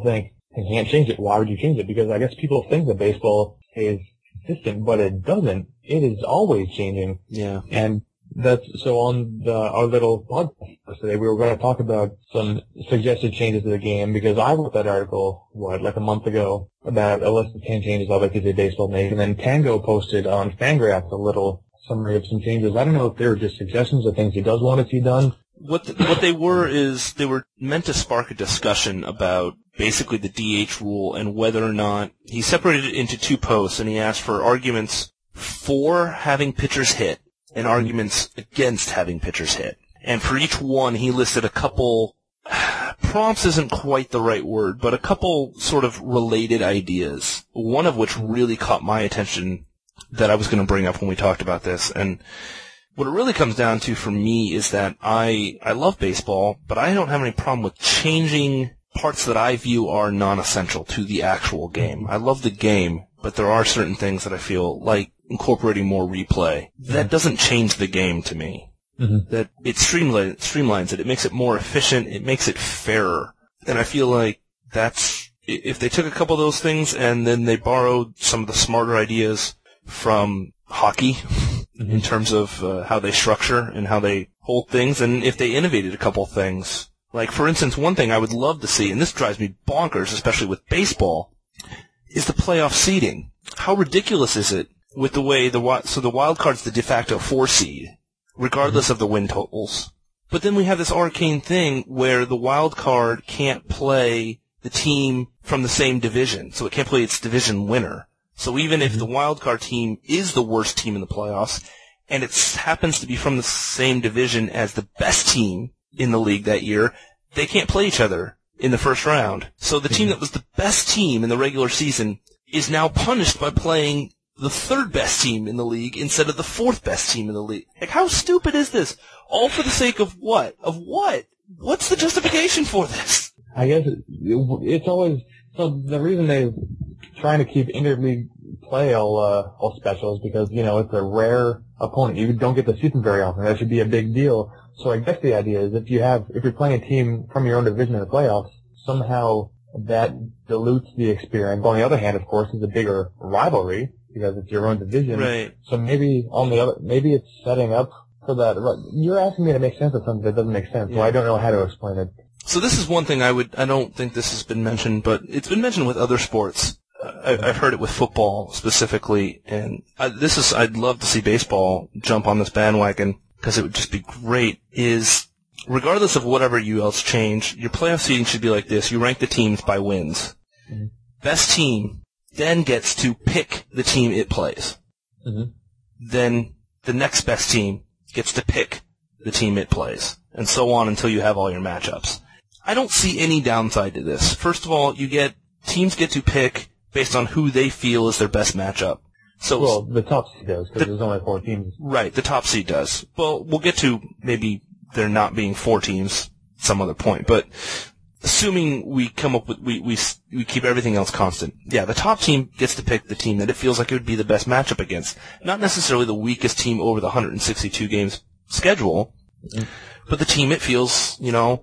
B: and can't change it. Why would you change it? Because I guess people think that baseball is consistent, but it doesn't. It is always changing.
A: Yeah.
B: And that's so on our little podcast today, we were going to talk about some suggested changes to the game because I wrote that article, like a month ago, about a list of 10 changes I'd like to see baseball make, and then Tango posted on Fangraphs a little summary of some changes. I don't know if they were just suggestions of things he does want to see done.
A: What they were is they were meant to spark a discussion about basically the DH rule and whether or not he separated it into two posts, and he asked for arguments for having pitchers hit and arguments against having pitchers hit. And for each one, he listed a couple, prompts isn't quite the right word, but a couple sort of related ideas, one of which really caught my attention that I was going to bring up when we talked about this. And what it really comes down to for me is that I love baseball, but I don't have any problem with changing parts that I view are non-essential to the actual game. I love the game, but there are certain things that I feel like incorporating more replay. That doesn't change the game to me. Mm-hmm. That it streamlines it. It makes it more efficient. It makes it fairer. And I feel like that's, if they took a couple of those things and then they borrowed some of the smarter ideas from hockey in terms of how they structure and how they hold things, and if they innovated a couple things. Like, for instance, one thing I would love to see, and this drives me bonkers, especially with baseball, is the playoff seeding. How ridiculous is it with the way the wild card's the de facto 4 seed, regardless of the win totals. But then we have this arcane thing where the wild card can't play the team from the same division, so it can't play its division winner. So even if the wild card team is the worst team in the playoffs, and it happens to be from the same division as the best team in the league that year, they can't play each other in the first round. So the team that was the best team in the regular season is now punished by playing the third best team in the league instead of the fourth best team in the league. Like, how stupid is this? All for the sake of what? Of what? What's the justification for this?
B: I guess it's always, so the reason they're trying to keep interleague play all special is because, it's a rare opponent. You don't get to see them very often. That should be a big deal. So I guess the idea is if you're playing a team from your own division in the playoffs, somehow that dilutes the experience. On the other hand, of course, it's a bigger rivalry because it's your own division.
A: Right.
B: So maybe it's setting up for that. You're asking me to make sense of something that doesn't make sense, yeah. So I don't know how to explain it.
A: So this is one thing I don't think this has been mentioned, but it's been mentioned with other sports. I've heard it with football specifically, and I'd love to see baseball jump on this bandwagon because it would just be great, is regardless of whatever you else change, your playoff seeding should be like this. You rank the teams by wins. Mm-hmm. Best team then gets to pick the team it plays. Mm-hmm. Then the next best team gets to pick the team it plays, and so on until you have all your matchups. I don't see any downside to this. First of all, teams get to pick based on who they feel is their best matchup. So,
B: the top seed does, because there's only 4 teams.
A: Right, the top seed does. Well, we'll get to maybe there not being 4 teams at some other point, but assuming we come up with, we keep everything else constant. Yeah, the top team gets to pick the team that it feels like it would be the best matchup against. Not necessarily the weakest team over the 162 games schedule, but the team it feels,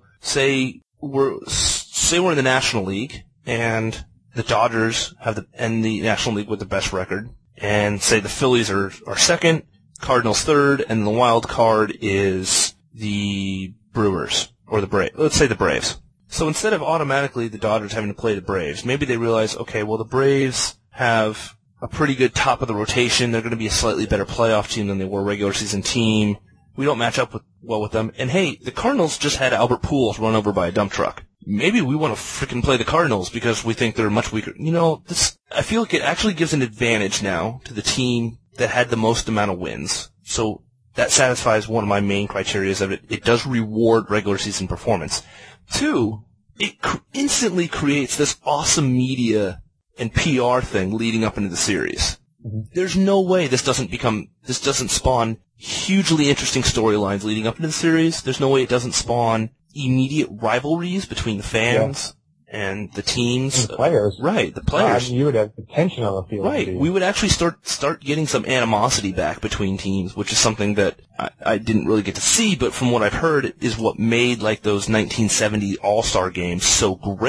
A: say we're in the National League, and the Dodgers and the National League with the best record, and say the Phillies are second, Cardinals third, and the wild card is the Brewers or the Braves. Let's say the Braves. So instead of automatically the Dodgers having to play the Braves, maybe they realize, okay, well, the Braves have a pretty good top of the rotation. They're going to be a slightly better playoff team than they were a regular season team. We don't match up well with them. And hey, the Cardinals just had Albert Pujols run over by a dump truck. Maybe we want to freaking play the Cardinals because we think they're much weaker. I feel like it actually gives an advantage now to the team that had the most amount of wins. So that satisfies one of my main criteria of it. It does reward regular season performance. 2, it instantly creates this awesome media and PR thing leading up into the series. Mm-hmm. There's no way this doesn't spawn hugely interesting storylines leading up into the series. There's no way it doesn't spawn immediate rivalries between the fans and the teams.
B: And the players.
A: Right, the players.
B: You would have the tension on the field.
A: Right. We would actually start getting some animosity back between teams, which is something that I didn't really get to see, but from what I've heard is what made like those 1970 All-Star games so great.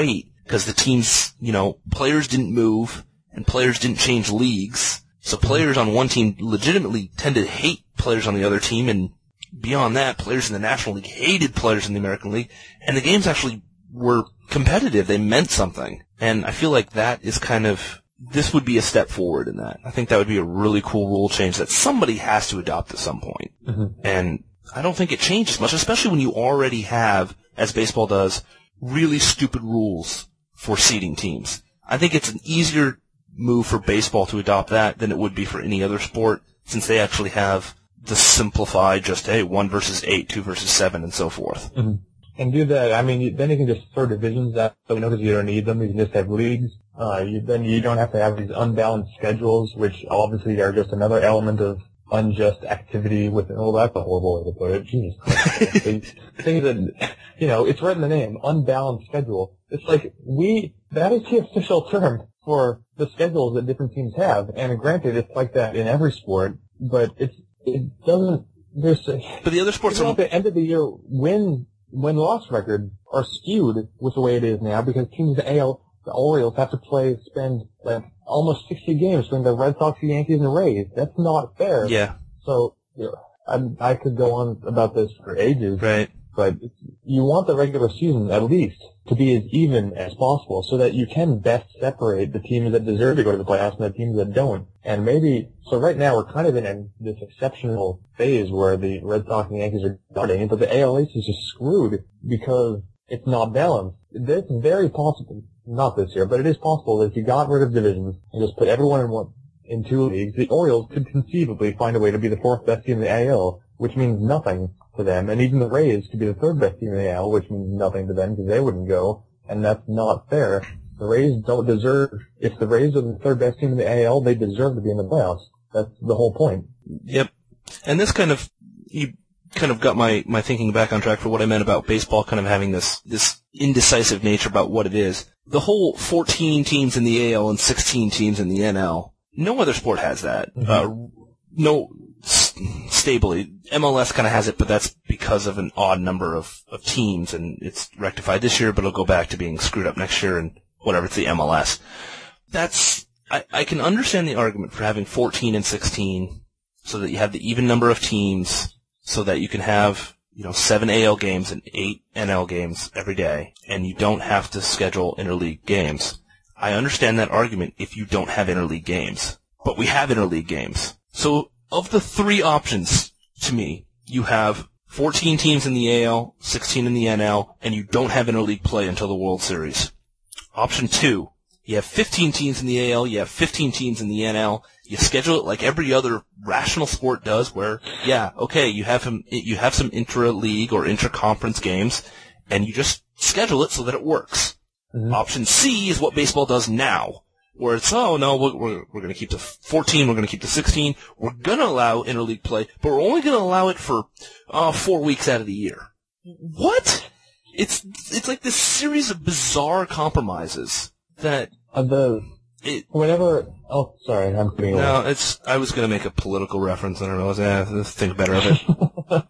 A: because the teams, players didn't move and players didn't change leagues. So players on one team legitimately tend to hate players on the other team, and beyond that, players in the National League hated players in the American League, and the games actually were competitive. They meant something. And I feel like that is this would be a step forward in that. I think that would be a really cool rule change that somebody has to adopt at some point. Mm-hmm. And I don't think it changes much, especially when you already have, as baseball does, really stupid rules for seeding teams. I think it's an easier move for baseball to adopt that than it would be for any other sport, since they actually have the simplified, just, 1 versus 8, 2 versus 7, and so forth.
B: Mm-hmm. And do that. I mean, then you can just throw divisions out, because you don't need them. You can just have leagues. Then you don't have to have these unbalanced schedules, which obviously are just another element of unjust activity within. Well, that's a horrible way to put it. Jesus Christ. Things that, it's right in the name, unbalanced schedule. It's like that is the official term for the schedules that different teams have. And granted, it's like that in every sport, but it doesn't,
A: but the other sports
B: at the end of the year, win-loss records are skewed with the way it is now, because teams in the AL, the Orioles have to spend like almost 60 games between the Red Sox, the Yankees, and the Rays. That's not fair.
A: Yeah.
B: So, I could go on about this for ages.
A: Right.
B: But you want the regular season, at least, to be as even as possible, so that you can best separate the teams that deserve to go to the playoffs and the teams that don't. And so right now we're kind of in this exceptional phase where the Red Sox and the Yankees are dominating, but the AL East is just screwed because it's not balanced. It's very possible, not this year, but it is possible that if you got rid of divisions and just put everyone in 2 leagues, the Orioles could conceivably find a way to be the 4th best team in the AL, which means nothing to them, and even the Rays could be the 3rd best team in the AL, which means nothing to them because they wouldn't go, and that's not fair. The Rays don't deserve, if the Rays are the 3rd best team in the AL, they deserve to be in the playoffs. That's the whole point.
A: Yep. And this you got my thinking back on track for what I meant about baseball kind of having this indecisive nature about what it is. The whole 14 teams in the AL and 16 teams in the NL, no other sport has that. Mm-hmm. Stably. MLS kind of has it, but that's because of an odd number of teams, and it's rectified this year, but it'll go back to being screwed up next year, and whatever, it's the MLS. I can understand the argument for having 14 and 16 so that you have the even number of teams, so that you can have, 7 AL games and 8 NL games every day, and you don't have to schedule interleague games. I understand that argument if you don't have interleague games, but we have interleague games. So, of the 3 options, to me, you have 14 teams in the AL, 16 in the NL, and you don't have interleague play until the World Series. Option 2, you have 15 teams in the AL, you have 15 teams in the NL, you schedule it like every other rational sport does, where, you have some intra-league or intra-conference games, and you just schedule it so that it works. Mm-hmm. Option C is what baseball does now, where it's, we're going to keep the 14, we're going to keep the 16, we're going to allow interleague play, but we're only going to allow it for 4 weeks out of the year. What? It's like this series of bizarre compromises that...
B: sorry, I'm kidding.
A: No, I was going to make a political reference, and I realized, let's think better of it.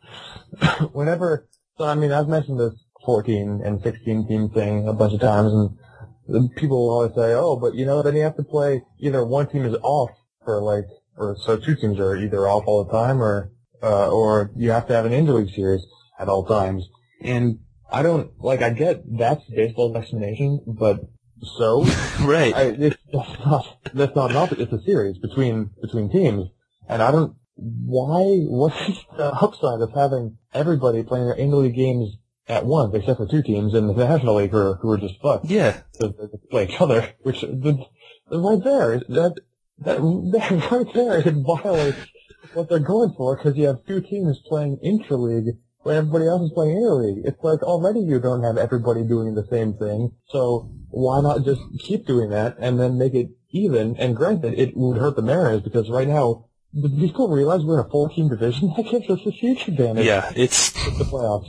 B: I've mentioned this 14 and 16 team thing a bunch of times, and people will always say, but then you have to play, either one team is off so 2 teams are either off all the time, or you have to have an interleague series at all times. And I get that's baseball's explanation, but so?
A: Right.
B: That's not an opposite, it's a series between teams. And what's the upside of having everybody playing their interleague games at once, except for 2 teams in the National League who are just fucked.
A: Yeah.
B: To play each other, which, right there, that right there, it violates what they're going for, because you have 2 teams playing intra-league when everybody else is playing interleague. It's like, already you don't have everybody doing the same thing, so why not just keep doing that and then make it even? And granted, it would hurt the Mariners, because right now, do people realize we're in a 4-team division? That gives us a huge advantage.
A: Yeah, it's
B: the playoffs.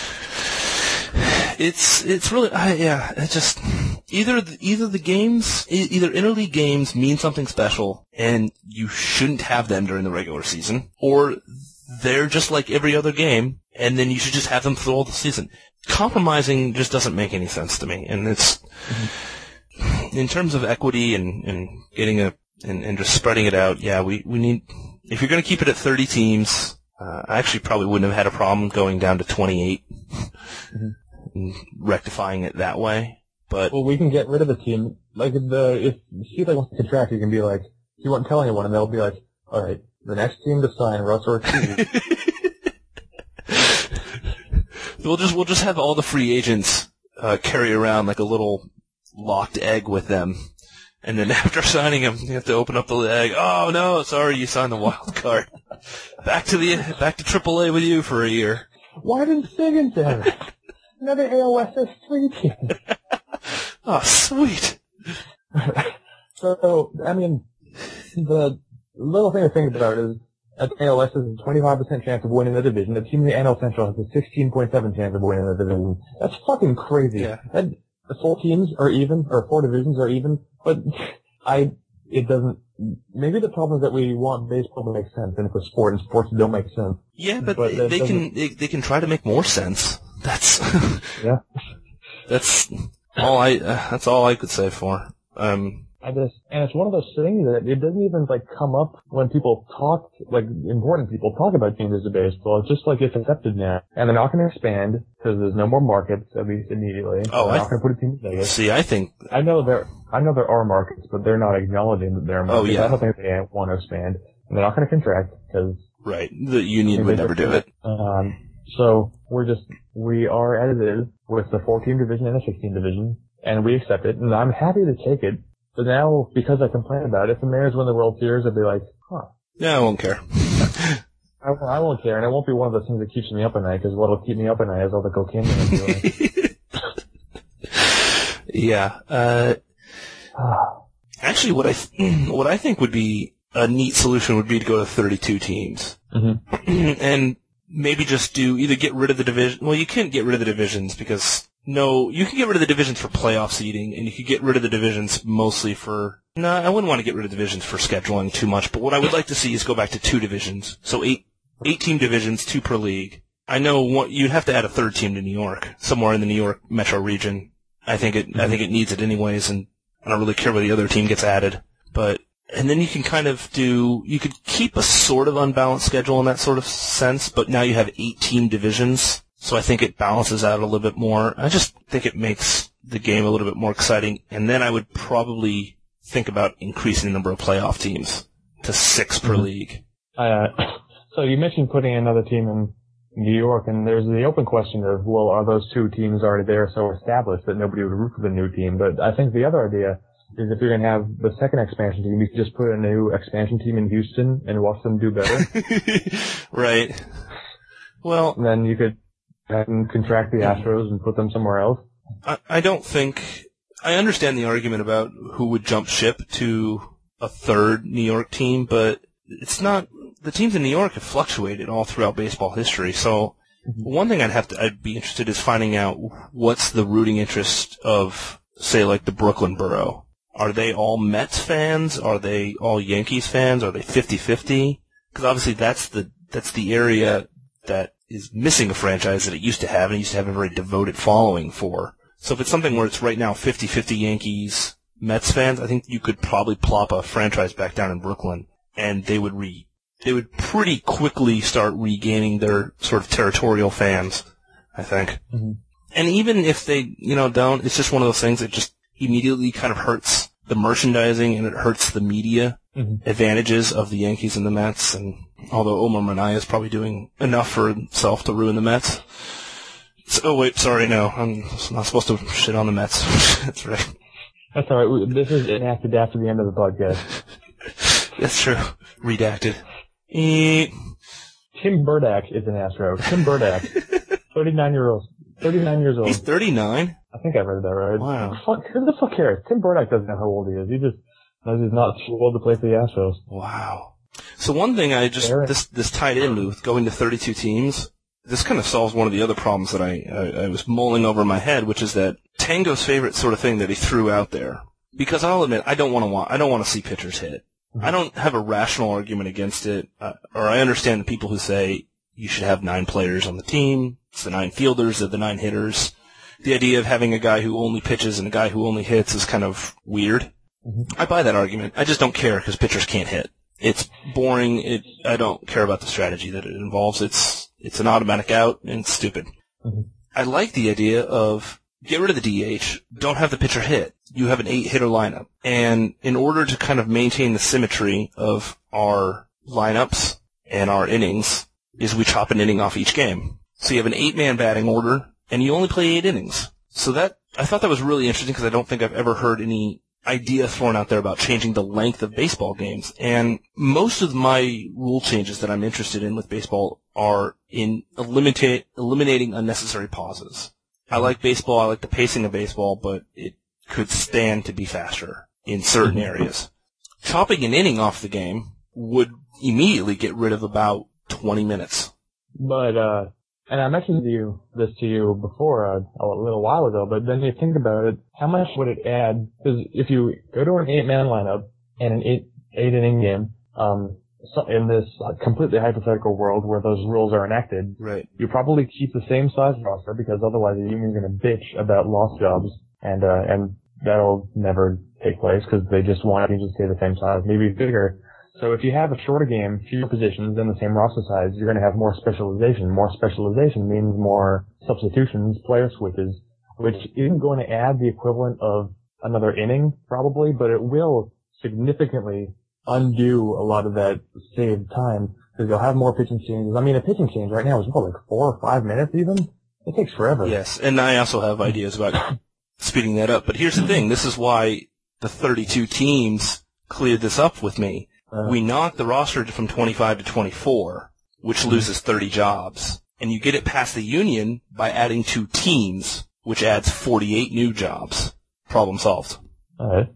A: It's really, it's just, either the games, either interleague games mean something special and you shouldn't have them during the regular season, or they're just like every other game and then you should just have them through all the season. compromising just doesn't make any sense to me. And it's, in terms of equity and getting and just spreading it out, yeah, we need, if you're going to keep it at 30 teams, I actually probably wouldn't have had a problem going down to 28 and rectifying it that way. But
B: well, we can get rid of the team. Like if Steve wants to contract, you can be like, he won't tell anyone, and they'll be like, all right, the next team to sign Russ Ortiz.
A: We'll just have all the free agents carry around like a little locked egg with them, and then after signing them, you have to open up the egg. Oh no, sorry, you signed the wild card. Back to AAA with you for a year.
B: Why didn't Siggins have it? Another AOSS 3 team.
A: Oh, sweet.
B: So, I mean, the little thing to think about is at AOS is a 25% chance of winning the division. The team in the NL Central has a 16.7 chance of winning the division. That's fucking crazy.
A: Yeah.
B: The 4 teams are even, or 4 divisions are even, but it doesn't, maybe the problem is that we want baseball to make sense, and it's a sport, and sports don't make sense.
A: Yeah, but they can try to make more sense. That's,
B: yeah.
A: That's all I could say for.
B: And it's one of those things that it doesn't even come up when people talk, important people talk about changes to baseball. It's just it's accepted now. And they're not going to expand because there's no more markets, at least immediately.
A: Oh,
B: they're not going to put a team in Vegas.
A: See, I know
B: there are markets, but they're not acknowledging that there are markets.
A: Oh, yeah.
B: I don't think they want to expand. And they're not going to contract because.
A: Right. The union would never do it.
B: So we are as it is with the 4-team division and the 6-team division, and we accept it, and I'm happy to take it. But now, because I complain about it, if the Mariners win the World Series, I'll be like, huh.
A: Yeah, I won't care.
B: I won't care, and it won't be one of those things that keeps me up at night, because what'll keep me up at night is all the cocaine that I'm doing.
A: Yeah. Actually, what I think would be a neat solution would be to go to 32 teams.
B: Mm-hmm.
A: And maybe just either get rid of the division. Well, you can't get rid of the divisions because you can get rid of the divisions for playoff seeding, and you could get rid of the divisions mostly for. No, I wouldn't want to get rid of divisions for scheduling too much. But what I would like to see is go back to 2 divisions. So 8-team divisions, 2 per league. I know you'd have to add a 3rd team to New York, somewhere in the New York metro region. I think it needs it anyways, and I don't really care where the other team gets added. And then you can you could keep a sort of unbalanced schedule in that sort of sense, but now you have 8-team divisions, so I think it balances out a little bit more. I just think it makes the game a little bit more exciting, and then I would probably think about increasing the number of playoff teams to 6 per league.
B: So you mentioned putting another team in New York, and there's the open question of, well, are those 2 teams already there so established that nobody would root for the new team? But I think the other idea is if you're going to have the second expansion team, you can just put a new expansion team in Houston and watch them do better.
A: Right. Well,
B: and then you could contract the Astros and put them somewhere else.
A: I don't think I understand the argument about who would jump ship to a 3rd New York team, but it's not. The teams in New York have fluctuated all throughout baseball history. So one thing I'd be interested is finding out what's the rooting interest of, say, the Brooklyn borough. Are they all Mets fans? Are they all Yankees fans? Are they 50-50? Because obviously that's the area that is missing a franchise that it used to have, and it used to have a very devoted following for. So if it's something where it's right now 50-50 Yankees, Mets fans, I think you could probably plop a franchise back down in Brooklyn, and they would pretty quickly start regaining their sort of territorial fans, I think. Mm-hmm. And even if they, don't, it's just one of those things that just immediately kind of hurts the merchandising, and it hurts the media advantages of the Yankees and the Mets. And although Omar Minaya is probably doing enough for himself to ruin the Mets. Wait, sorry, no, I'm not supposed to shit on the Mets. That's right.
B: That's all right. This is enacted after the end of the podcast.
A: That's true. Redacted.
B: Tim Burdak is an Astro. Tim Burdak, 39 years old.
A: He's 39?
B: I think I read that right.
A: Wow.
B: Who the fuck cares? Tim Burdak doesn't know how old he is. He just knows he's not too old to play for the Astros.
A: Wow. So one thing this tied in with going to 32 teams, this kind of solves one of the other problems that I was mulling over in my head, which is that Tango's favorite sort of thing that he threw out there. Because I'll admit, I don't want to see pitchers hit. I don't have a rational argument against it, or I understand the people who say you should have 9 players on the team. It's the 9 fielders, they're the 9 hitters. The idea of having a guy who only pitches and a guy who only hits is kind of weird. I buy that argument. I just don't care because pitchers can't hit. It's boring. I don't care about the strategy that it involves. It's an automatic out, and it's stupid. I like the idea of get rid of the DH, don't have the pitcher hit. You have an 8-hitter lineup. And in order to kind of maintain the symmetry of our lineups and our innings, is we chop an inning off each game. So you have an 8-man batting order, and you only play 8 innings. So I thought that was really interesting because I don't think I've ever heard any idea thrown out there about changing the length of baseball games. And most of my rule changes that I'm interested in with baseball are in eliminating unnecessary pauses. I like baseball, I like the pacing of baseball, but it could stand to be faster in certain areas. Chopping an inning off the game would immediately get rid of about 20 minutes.
B: But, and I mentioned this to you before, a little while ago, but then you think about it, how much would it add? Because if you go to an 8-man lineup and an 8-inning game, in this completely hypothetical world where those rules are enacted,
A: right,
B: you probably keep the same size roster because otherwise the union's going to bitch about lost jobs, and that'll never take place because they just want teams to stay the same size, maybe bigger. So if you have a shorter game, fewer positions, and the same roster size, you're going to have more specialization. More specialization means more substitutions, player switches, which isn't going to add the equivalent of another inning, probably, but it will significantly undo a lot of that saved time, because you'll have more pitching changes. I mean, a pitching change right now is like 4 or 5 minutes even? It takes forever.
A: Yes, and I also have ideas about speeding that up. But here's the thing. This is why the 32 teams cleared this up with me. We knocked the roster from 25 to 24, which loses 30 jobs. And you get it past the union by adding 2 teams, which adds 48 new jobs. Problem solved.
B: All right.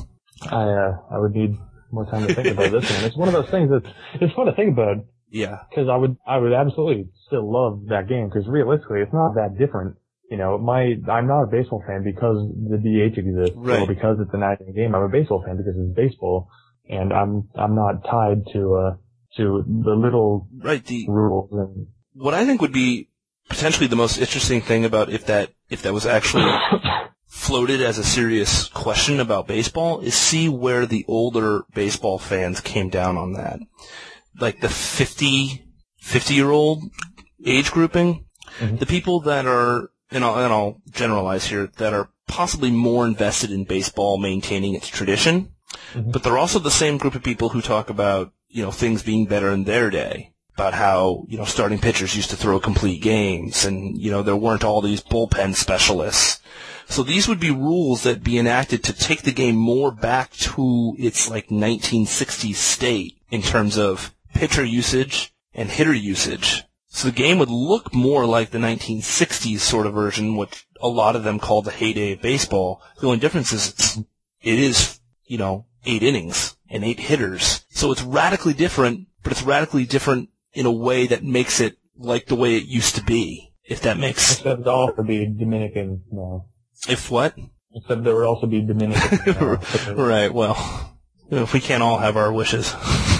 B: I would need more time to think about this one. It's one of those things it's fun to think about.
A: Yeah.
B: Because I would absolutely still love that game, because realistically it's not that different. You know, I'm not a baseball fan because the DH exists,
A: right,
B: or because it's a 9-inning game. I'm a baseball fan because it's baseball, and I'm not tied to the little rules. And
A: what I think would be potentially the most interesting thing about if that was actually floated as a serious question about baseball is see where the older baseball fans came down on that. Like the 50-year-old age grouping, the people that are, and I'll generalize here, that are possibly more invested in baseball maintaining its tradition, but they're also the same group of people who talk about, things being better in their day, about how, starting pitchers used to throw complete games, and, there weren't all these bullpen specialists. So these would be rules that be enacted to take the game more back to its 1960s state in terms of pitcher usage and hitter usage. So the game would look more like the 1960s sort of version, which a lot of them call the heyday of baseball. The only difference is it is 8 innings and 8 hitters. So it's radically different, but it's radically different in a way that makes it like the way it used to be, if that makes...
B: Except it'd also be Dominican now.
A: If what?
B: Except there would also be Dominican.
A: Right, well, if we can't all have our wishes.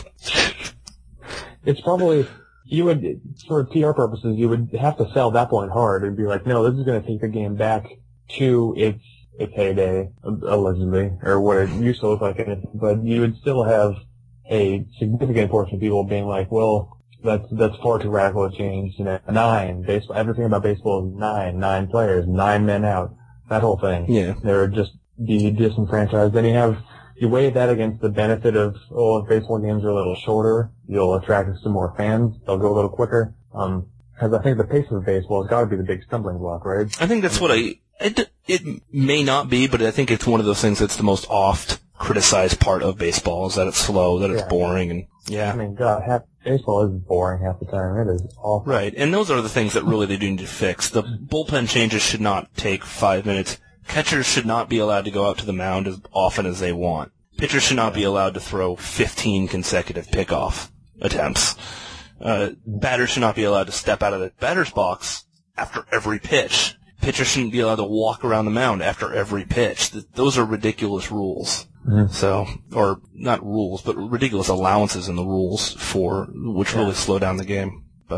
B: It's probably, you would, for PR purposes, you would have to sell that point hard and be like, no, this is going to take the game back to its heyday, allegedly, or what it used to look like. But you would still have a significant portion of people being like, well, that's far too radical a change. 9, baseball, everything about baseball is 9 players, 9 men out. That whole thing. Yeah. They're just be disenfranchised. Then you weigh that against the benefit of, if baseball games are a little shorter, you'll attract some more fans. They'll go a little quicker. Because I think the pace of baseball has got to be the big stumbling block, right?
A: I think that's it may not be, but I think it's one of those things that's the most oft criticized part of baseball is that it's slow, that it's boring, and yeah.
B: I mean, God, baseball is boring half the time. It is awful.
A: Right, and those are the things that really they do need to fix. The bullpen changes should not take 5 minutes. Catchers should not be allowed to go out to the mound as often as they want. Pitchers should not be allowed to throw 15 consecutive pickoff attempts. Batters should not be allowed to step out of the batter's box after every pitch. Pitchers shouldn't be allowed to walk around the mound after every pitch. Those are ridiculous rules. So, or not rules, but ridiculous allowances in the rules which really slow down the game. But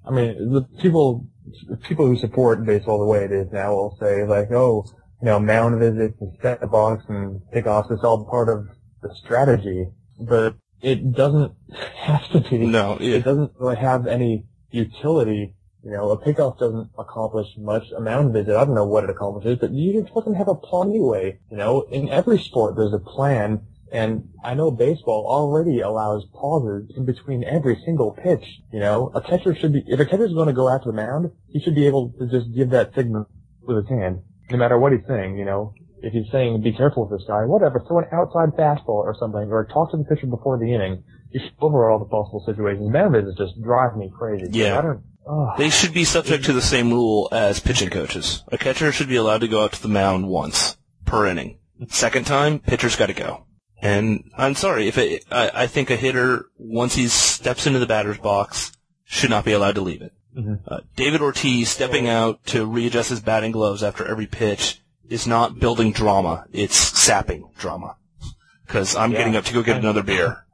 B: I mean, the people who support baseball the way it is now will say, like, oh, mound visits and set the box and pickoffs, it's all part of the strategy. But it doesn't have to be.
A: No, yeah.
B: It doesn't really have any utility. A pickoff doesn't accomplish much. A mound visit, I don't know what it accomplishes, but you just fucking have a plan anyway. In every sport there's a plan, and I know baseball already allows pauses in between every single pitch. A catcher if a catcher's going to go after the mound, he should be able to just give that signal with his hand, no matter what he's saying, If he's saying, be careful with this guy, whatever, throw an outside fastball or something, or talk to the pitcher before the inning. You should over all the possible situations. Mound visits just drive me crazy.
A: Yeah. They should be subject to the same rule as pitching coaches. A catcher should be allowed to go out to the mound once per inning. Second time, pitcher's got to go. And I'm sorry, I think a hitter, once he steps into the batter's box, should not be allowed to leave it.
B: Mm-hmm.
A: David Ortiz stepping out to readjust his batting gloves after every pitch is not building drama. It's sapping drama. Because I'm getting up to go get another beer.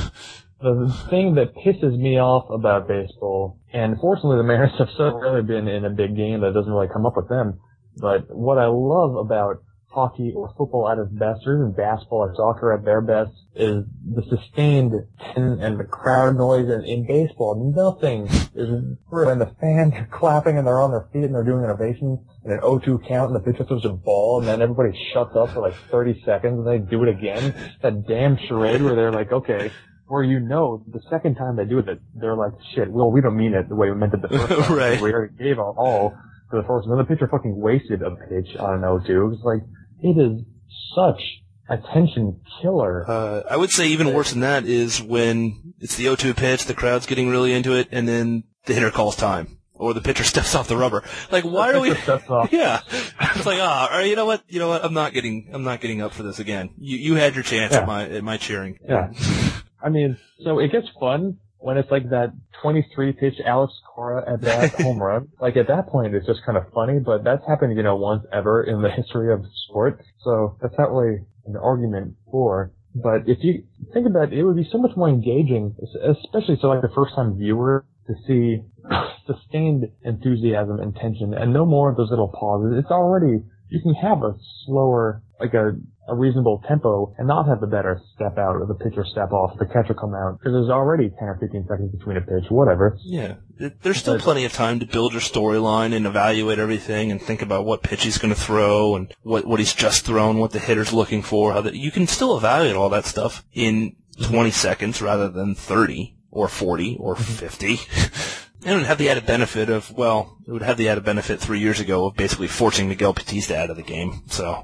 B: The thing that pisses me off about baseball, and fortunately the Mariners have so rarely been in a big game that it doesn't really come up with them, but what I love about hockey or football at its best, or even basketball or soccer at their best, is the sustained tension and the crowd noise. And in baseball, nothing is when the fans are clapping and they're on their feet and they're doing an ovation and an 0-2 count and the pitcher throws a ball and then everybody shuts up for like 30 seconds and they do it again. That damn charade where they're like, okay, where the second time they do it, they're like, shit, well, we don't mean it the way we meant it the first time.
A: Right.
B: We already gave our all for the first one. And the pitcher fucking wasted a pitch on an 0-2. It's like, it is such a tension killer.
A: I would say even worse than that is when it's the 0-2 pitch, the crowd's getting really into it, and then the hitter calls time. Or the pitcher steps off the rubber. Like, why are we? Yeah, it's like, all right, you know what? I'm not getting up for this again. You had your chance at my cheering.
B: Yeah. I mean, so it gets fun when it's like that 23 pitch Alex Cora at bat home run. Like at that point, it's just kind of funny, but that's happened, once ever in the history of sport. So that's not really an argument for. But if you think about it, it would be so much more engaging, especially so like the first time viewer, to see sustained enthusiasm and tension and no more of those little pauses. It's already, you can have a slower, like a reasonable tempo and not have the batter step out or the pitcher step off, the catcher come out, because there's already 10 or 15 seconds between a pitch, whatever.
A: Yeah. There's still plenty of time to build your storyline and evaluate everything and think about what pitch he's going to throw and what he's just thrown, what the hitter's looking for. You can still evaluate all that stuff in 20 seconds rather than 30 or 40 or 50. And it would have the added benefit of, well, it would have the added benefit 3 years ago of basically forcing Miguel Batista out of the game. So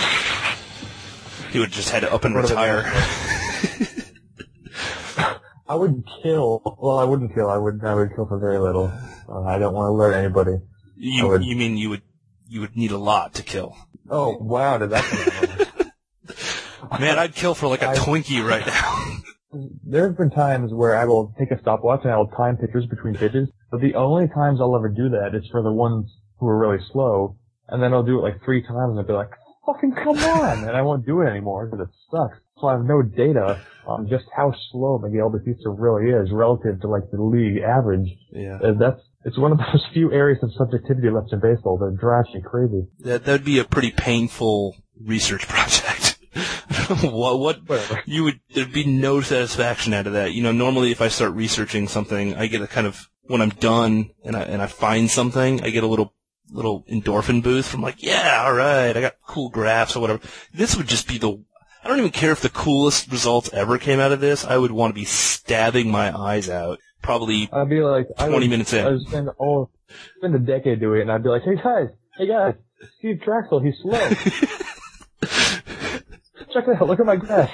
A: he would have just had to up and retire.
B: I wouldn't kill. Well, I wouldn't kill. I would kill for very little. I don't want to alert anybody.
A: You mean you would need a lot to kill?
B: Oh wow, did that come out?
A: Man, I'd kill for like a Twinkie right now.
B: There have been times where I will take a stopwatch and I will time pitchers between pitches, but the only times I'll ever do that is for the ones who are really slow, and then I'll do it like 3 times and I'll be like, fucking come on! And I won't do it anymore because it sucks. So I have no data on just how slow Miguel Batista really is relative to like the league average.
A: Yeah.
B: It's one of those few areas of subjectivity left in baseball that drives me crazy.
A: That'd be a pretty painful research project. There'd be no satisfaction out of that. Normally if I start researching something, I get a kind of, when I'm done and I find something, I get a little endorphin boost from like, yeah, alright, I got cool graphs or whatever. This would just be I don't even care if the coolest results ever came out of this. I would want to be stabbing my eyes out. Probably
B: I'd be like,
A: 20 minutes in.
B: I would spend a decade doing it, and I'd be like, hey guys, Steve Traxel, he's slow. Check it out, look at my graph.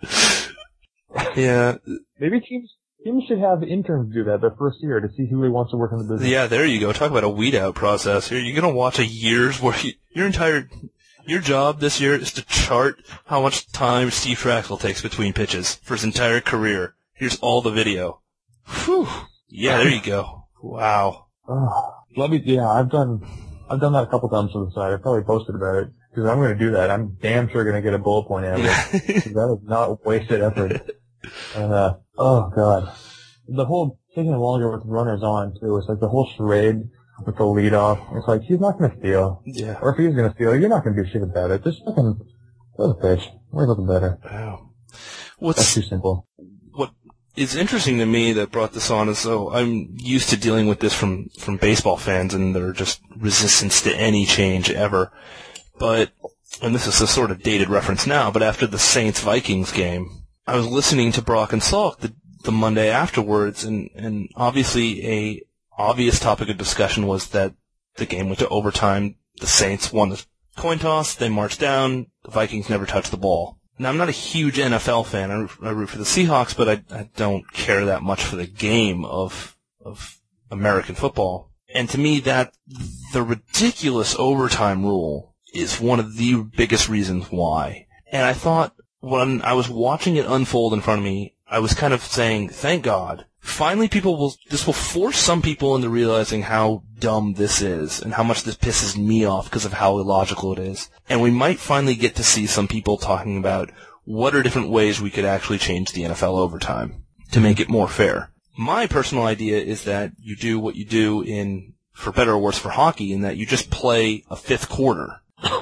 A: Yeah.
B: Maybe teams should have interns do that their first year to see who really wants to work in the business.
A: Yeah, there you go. Talk about a weed out process. Here, you're gonna watch a year's worth. Your job this year is to chart how much time Steve Traxel takes between pitches for his entire career. Here's all the video. Whew. Yeah, there you go. Wow.
B: I've done that a couple times on the side. I probably posted about it because I'm going to do that. I'm damn sure going to get a bullet point out of it. That is not wasted effort. And oh god, the whole taking longer with runners on, too. It's like the whole charade with the leadoff. It's like, he's not going to steal.
A: Yeah.
B: Or if he's going to steal, you're not going to do shit about it. Just fucking throw the pitch. We're looking better.
A: Wow.
B: That's too simple.
A: What is interesting to me that brought this on is, so I'm used to dealing with this from baseball fans and their just resistance to any change ever. But, and this is a sort of dated reference now, but after the Saints-Vikings game, I was listening to Brock and Salk the Monday afterwards, and obviously a obvious topic of discussion was that the game went to overtime. The Saints won the coin toss. They marched down. The Vikings never touched the ball. Now, I'm not a huge NFL fan. I root for the Seahawks, but I don't care that much for the game of American football. And to me, that the ridiculous overtime rule is one of the biggest reasons why. And I thought when I was watching it unfold in front of me, I was kind of saying, thank God. Finally, this will force some people into realizing how dumb this is and how much this pisses me off because of how illogical it is. And we might finally get to see some people talking about what are different ways we could actually change the NFL overtime to make it more fair. My personal idea is that you do what you do for better or worse for hockey, in that you just play a fifth quarter.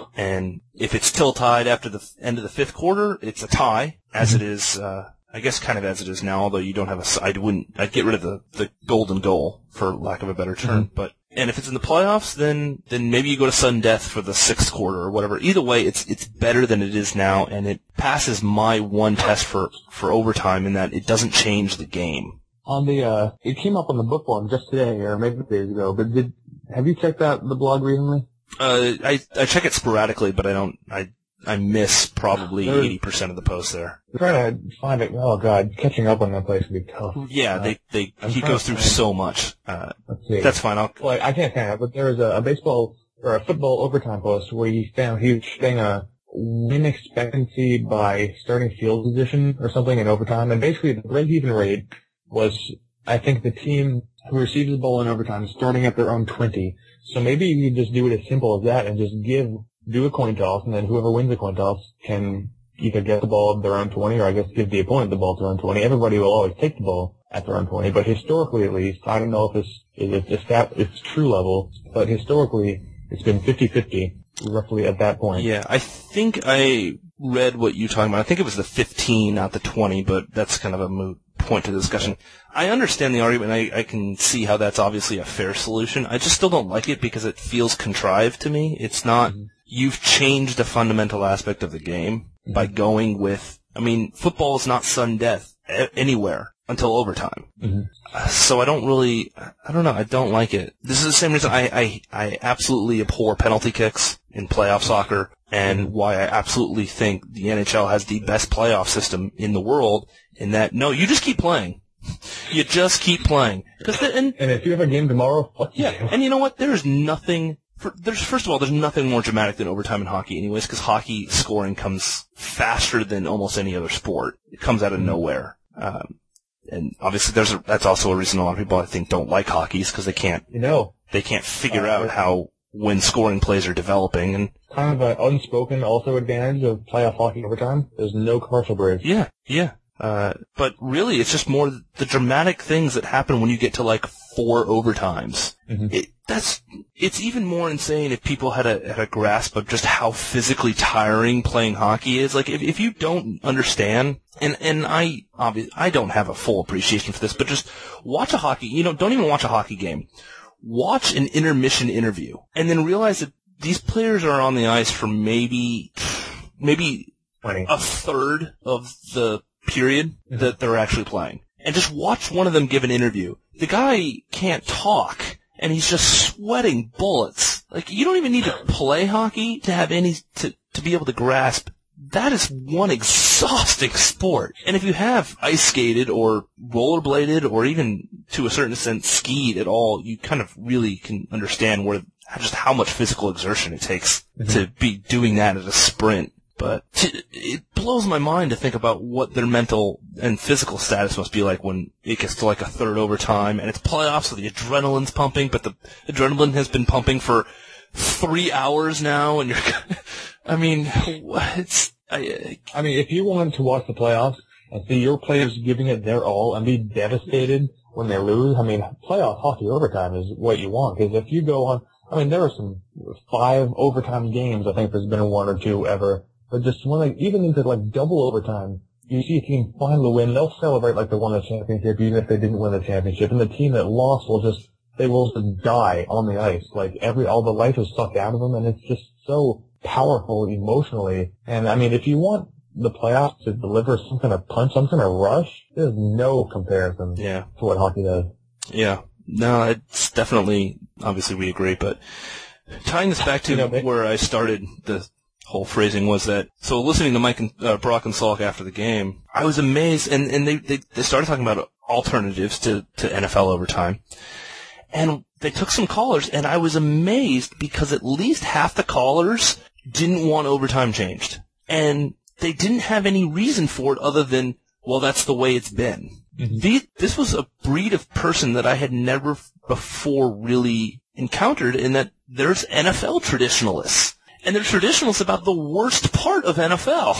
A: And if it's still tied after the end of the fifth quarter, it's a tie, as it is, I guess kind of as it is now, although you don't have I'd get rid of the golden goal, for lack of a better term.
B: Mm-hmm.
A: And if it's in the playoffs, then maybe you go to sudden death for the sixth quarter or whatever. Either way, it's better than it is now, and it passes my one test for overtime in that it doesn't change the game.
B: It came up on the book forum just today, or maybe 2 days ago, but have you checked out the blog recently?
A: I check it sporadically, but I miss probably 80% of the posts there.
B: I'm trying to find it. Oh God, catching up on that place would be tough.
A: Yeah, he goes through so much.
B: Let's see.
A: That's fine.
B: I can't find it, but there was a baseball or a football overtime post where he was saying a win expectancy by starting field position or something in overtime, and basically the break-even rate was, I think, the team who receives the ball in overtime starting at their own 20. So maybe you just do it as simple as that and just do a coin toss, and then whoever wins the coin toss can either get the ball at their own 20 or I guess give the opponent the ball at their own 20. Everybody will always take the ball at their own 20, but historically at least, I don't know if it's true level, but historically it's been 50-50 roughly at that point.
A: Yeah, I think I read what you're talking about. I think it was the 15, not the 20, but that's kind of a moot point to discussion. I understand the argument. I can see how that's obviously a fair solution. I just still don't like it because it feels contrived to me. It's not, you've changed a fundamental aspect of the game by going with, football is not sudden death anywhere until overtime. So I don't know, I don't like it. This is the same reason I absolutely abhor penalty kicks in playoff soccer, and why I absolutely think the NHL has the best playoff system in the world, in that, no, you just keep playing. You just keep playing. And
B: if you have a game tomorrow, fuck
A: yeah,
B: you.
A: and you know what? First of all, there's nothing more dramatic than overtime in hockey anyways, because hockey scoring comes faster than almost any other sport. It comes out of nowhere. And obviously that's also a reason a lot of people, I think, don't like hockey, is because they can't figure out how when scoring plays are developing. And
B: kind of an unspoken also advantage of playoff hockey overtime. There's no commercial breaks.
A: Yeah. But really, it's just more the dramatic things that happen when you get to like 4 overtimes. It's even more insane if people had a grasp of just how physically tiring playing hockey is. Like, if you don't understand, and I don't have a full appreciation for this, but just watch a hockey, don't even watch a hockey game. Watch an intermission interview, and then realize that these players are on the ice for maybe 1/3 of the period that they're actually playing. And just watch one of them give an interview. The guy can't talk, and he's just sweating bullets. Like, you don't even need to play hockey to have to be able to grasp. That is one exhausting sport. And if you have ice skated or rollerbladed or even to a certain extent skied at all, you kind of really can understand just how much physical exertion it takes to be doing that at a sprint. But it blows my mind to think about what their mental and physical status must be like when it gets to like 1/3 overtime and it's playoffs, so the adrenaline's pumping, but the adrenaline has been pumping for 3 hours now, and if
B: you wanted to watch the playoffs and see your players giving it their all and be devastated when they lose. I mean, playoff hockey overtime is what you want, because if you go on, I mean, there were some 5 overtime games, I think there's been 1 or 2 ever, but just even into like double overtime, you see a team finally win, they'll celebrate like they won the championship, even if they didn't win the championship, and the team that lost will just die on the ice. Like all the life is sucked out of them, and it's just so powerful emotionally. And I mean, if you want the playoffs to deliver some kind of punch, some kind of rush, there's no comparison to what hockey does.
A: Yeah. No, it's definitely, obviously we agree, but tying this back to where I started the whole phrasing was that, so listening to Mike and Brock and Salk after the game, I was amazed, and they started talking about alternatives to NFL overtime. And they took some callers, and I was amazed because at least half the callers didn't want overtime changed. And they didn't have any reason for it other than, well, that's the way it's been. Mm-hmm. This was a breed of person that I had never before really encountered, in that there's NFL traditionalists. And they're traditionalists about the worst part of NFL.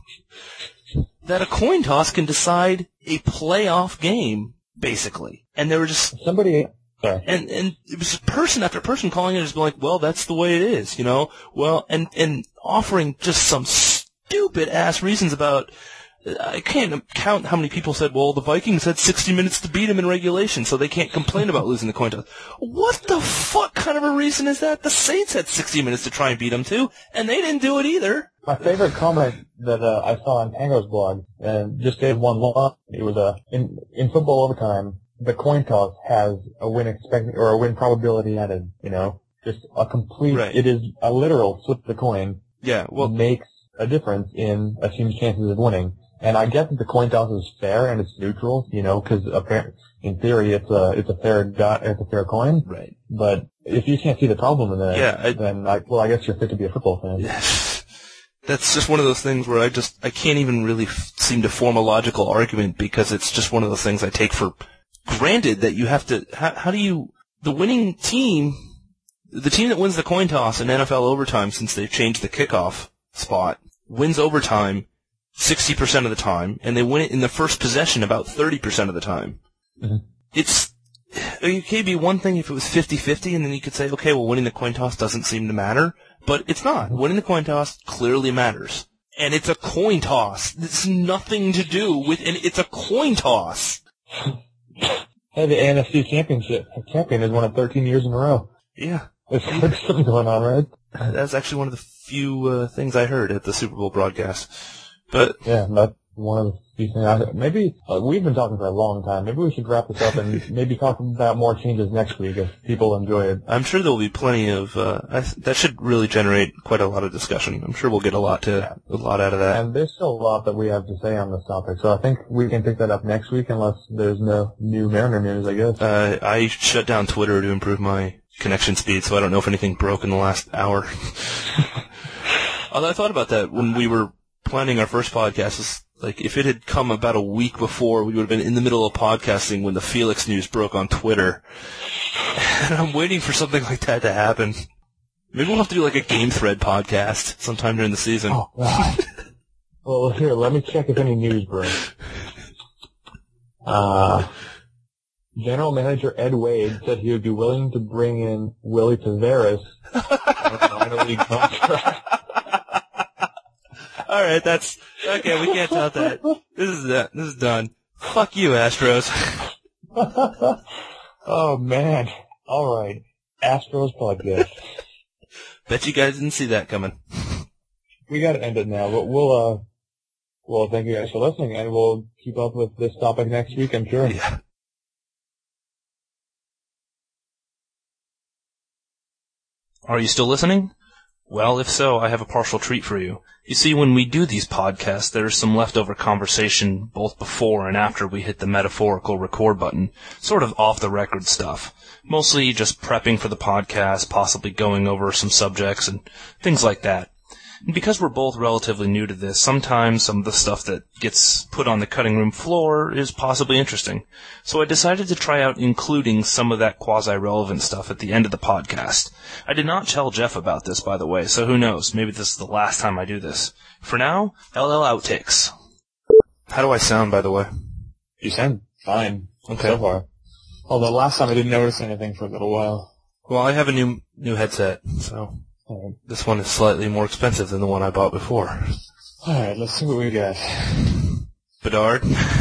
A: That a coin toss can decide a playoff game, basically. And they were just...
B: Sorry.
A: And it was person after person calling it, just like, well, that's the way it is, Well, and offering just some stupid ass reasons about, I can't count how many people said, well, the Vikings had 60 minutes to beat them in regulation, so they can't complain about losing the coin toss. What the fuck kind of a reason is that? The Saints had 60 minutes to try and beat them too, and they didn't do it either.
B: My favorite comment that I saw on Tango's blog, and just gave one line, it was in football overtime, the coin toss has a win or a win probability added, just a complete, It is a literal flip the coin.
A: Yeah, well,
B: makes a difference in a team's chances of winning. And I get that the coin toss is fair and it's neutral, because in theory it's a fair coin.
A: Right.
B: But if you can't see the problem in that, then I guess you're fit to be a football fan.
A: Yeah. That's just one of those things where I can't even really seem to form a logical argument, because it's just one of those things I take for granted that you have to, how do you, the winning team, the team that wins the coin toss in NFL overtime, since they've changed the kickoff spot, wins overtime 60% of the time, and they win it in the first possession about 30% of the time. Mm-hmm. It could be one thing if it was 50-50, and then you could say, okay, well, winning the coin toss doesn't seem to matter, but it's not. Winning the coin toss clearly matters. And it's a coin toss. It's nothing to do with, and it's a coin toss.
B: Hey, the NFC champion has won it 13 years in a row.
A: Yeah.
B: There's something going on, right?
A: That's actually one of the few things I heard at the Super Bowl broadcast. But
B: yeah, that's one of the few things. Maybe we've been talking for a long time. Maybe we should wrap this up and maybe talk about more changes next week if people enjoy it.
A: I'm sure there will be plenty of. That should really generate quite a lot of discussion. I'm sure we'll get a lot out of that.
B: And there's still a lot that we have to say on this topic, so I think we can pick that up next week, unless there's no new Mariner news, I guess.
A: I shut down Twitter to improve my connection speed, so I don't know if anything broke in the last hour. Although I thought about that when we were planning our first podcast. Is like, if it had come about a week before, we would have been in the middle of podcasting when the Felix news broke on Twitter. And I'm waiting for something like that to happen. Maybe we'll have to do like a Game Thread podcast sometime during the season.
B: Oh, God. Well, here, let me check if any news broke. General Manager Ed Wade said he would be willing to bring in Willie Tavares on a minor league contract.
A: All right, that's okay. We can't top that. This is done. Fuck you, Astros.
B: Oh man! All right, Astros podcast.
A: Bet you guys didn't see that coming.
B: We got to end it now, but we'll thank you guys for listening, and we'll keep up with this topic next week, I'm sure.
A: Yeah. Are you still listening? Well, if so, I have a partial treat for you. You see, when we do these podcasts, there's some leftover conversation both before and after we hit the metaphorical record button, sort of off-the-record stuff. Mostly just prepping for the podcast, possibly going over some subjects and things like that. And because we're both relatively new to this, sometimes some of the stuff that gets put on the cutting room floor is possibly interesting. So I decided to try out including some of that quasi-relevant stuff at the end of the podcast. I did not tell Jeff about this, by the way, so who knows? Maybe this is the last time I do this. For now, LL Outtakes. How do I sound, by the way?
B: You sound fine.
A: Okay.
B: So far. Although last time I didn't notice anything for a little while.
A: Well, I have a new headset, so this one is slightly more expensive than the one I bought before.
B: Alright, let's see what we got.
A: Bedard.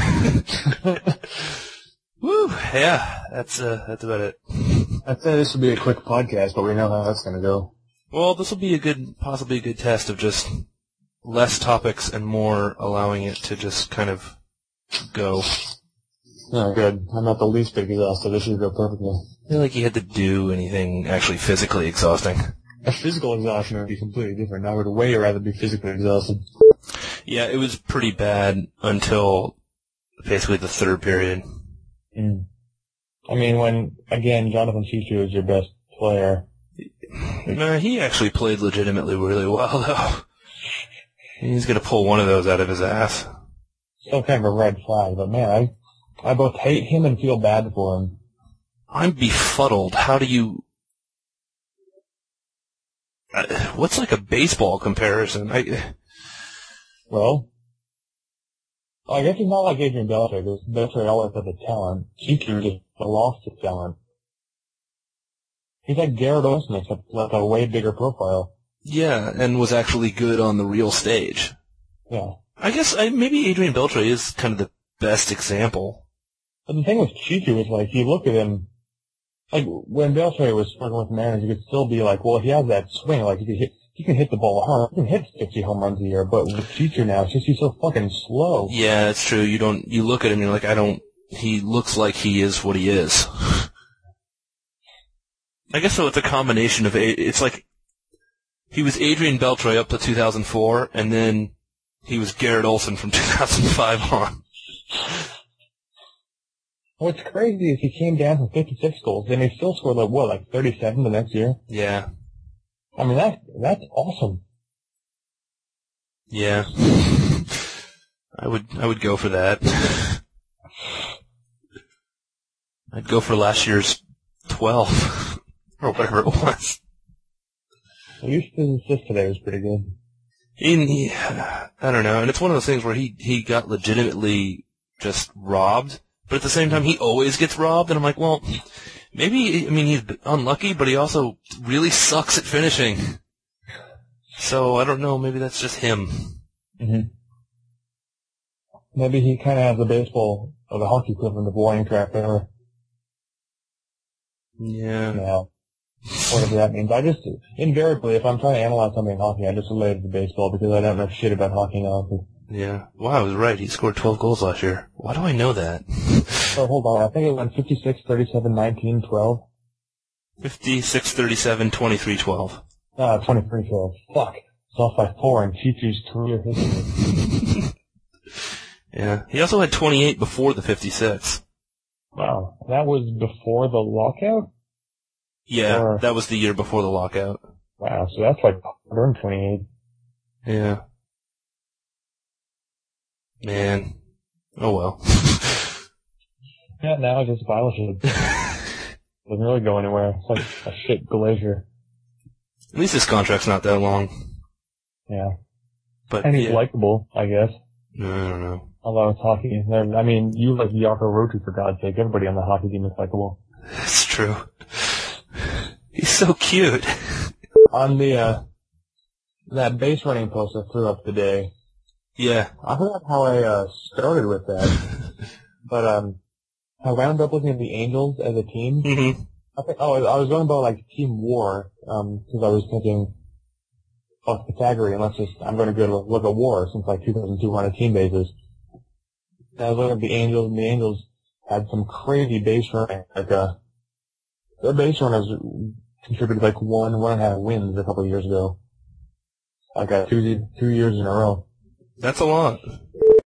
A: Woo, yeah, that's about it.
B: I'd say this would be a quick podcast, but we know how that's gonna go.
A: Well, this will be possibly a good test of just less topics and more allowing it to just kind of go.
B: Yeah, good. I'm not the least bit exhausted. This should go perfectly.
A: I feel like you had to do anything actually physically exhausting.
B: A physical exhaustion would be completely different. I would way rather be physically exhausted.
A: Yeah, it was pretty bad until basically the third period.
B: Mm. I mean, when, again, Jonathan Chichu is your best player.
A: No, he actually played legitimately really well, though. He's going to pull one of those out of his ass.
B: Still kind of a red flag, but man, I both hate him and feel bad for him.
A: I'm befuddled. How do you... what's like a baseball comparison?
B: Well, I guess he's not like Adrian Beltre, because Beltre always had the talent. Chichu just lost his talent. He's like Garrett Olson, except with a way bigger profile.
A: Yeah, and was actually good on the real stage.
B: Yeah.
A: I guess maybe Adrian Beltre is kind of the best example.
B: But the thing with Chichu is, like, you look at him, like, when Beltre was struggling with Mariners, you could still be like, well, he has that swing, like, he can hit the ball hard, he can hit 60 home runs a year, but with Chichu now, it's just he's so fucking slow.
A: Yeah, it's true. You look at him and you're like, he looks like he is what he is. I guess so it's a combination of, it's like, he was Adrian Beltre up to 2004, and then he was Garrett Olson from 2005 on.
B: What's crazy is he came down from 56 goals, and he still scored like 37 the next year?
A: Yeah.
B: I mean, that's awesome.
A: Yeah. I would go for that. I'd go for last year's 12, or whatever it was.
B: At least his assist today was pretty good.
A: I don't know, and it's one of those things where he got legitimately just robbed, but at the same time he always gets robbed, and I'm like, well, maybe, I mean, he's unlucky, but he also really sucks at finishing. So, I don't know, maybe that's just him.
B: Mm-hmm. Maybe he kind of has the baseball or the hockey equivalent of warning track error.
A: Yeah.
B: Yeah. Whatever that means. I just, invariably, if I'm trying to analyze something in hockey, I just relate it to baseball because I don't know shit about hockey now.
A: Yeah. Wow, I was right. He scored 12 goals last year. Why do I know that?
B: So hold on. I think it went 56, 37, 19, 12.
A: 56, 37, 23, 12.
B: 23, 12. Fuck. It's off by 4 in Chichu's career history.
A: Yeah. He also had 28 before the 56.
B: Wow. That was before the lockout?
A: Yeah, that was the year before the lockout.
B: Wow, so that's like 128.
A: Yeah. Man. Oh well.
B: Yeah, now it's just Biologist. Doesn't really go anywhere. It's like a shit glacier.
A: At least his contract's not that long.
B: Yeah.
A: But
B: and he's likable, I guess.
A: No, I don't know.
B: Although it's hockey. I mean, you like Yako Rotu, for God's sake. Everybody on the hockey team is likable.
A: That's true. He's so cute.
B: On the, that base running post I threw up today.
A: Yeah.
B: I forgot how I, started with that. But, I wound up looking at the Angels as a team.
A: Mm-hmm.
B: I was going about like Team WAR, because I was thinking, fuck Pythagorean, I'm going to go look at WAR since like 2002 on a team basis. And I was looking at the Angels, and the Angels had some crazy base running. Like, their base runners contributed like 1.5 wins a couple of years ago. Like, 2 years in a row.
A: That's a lot.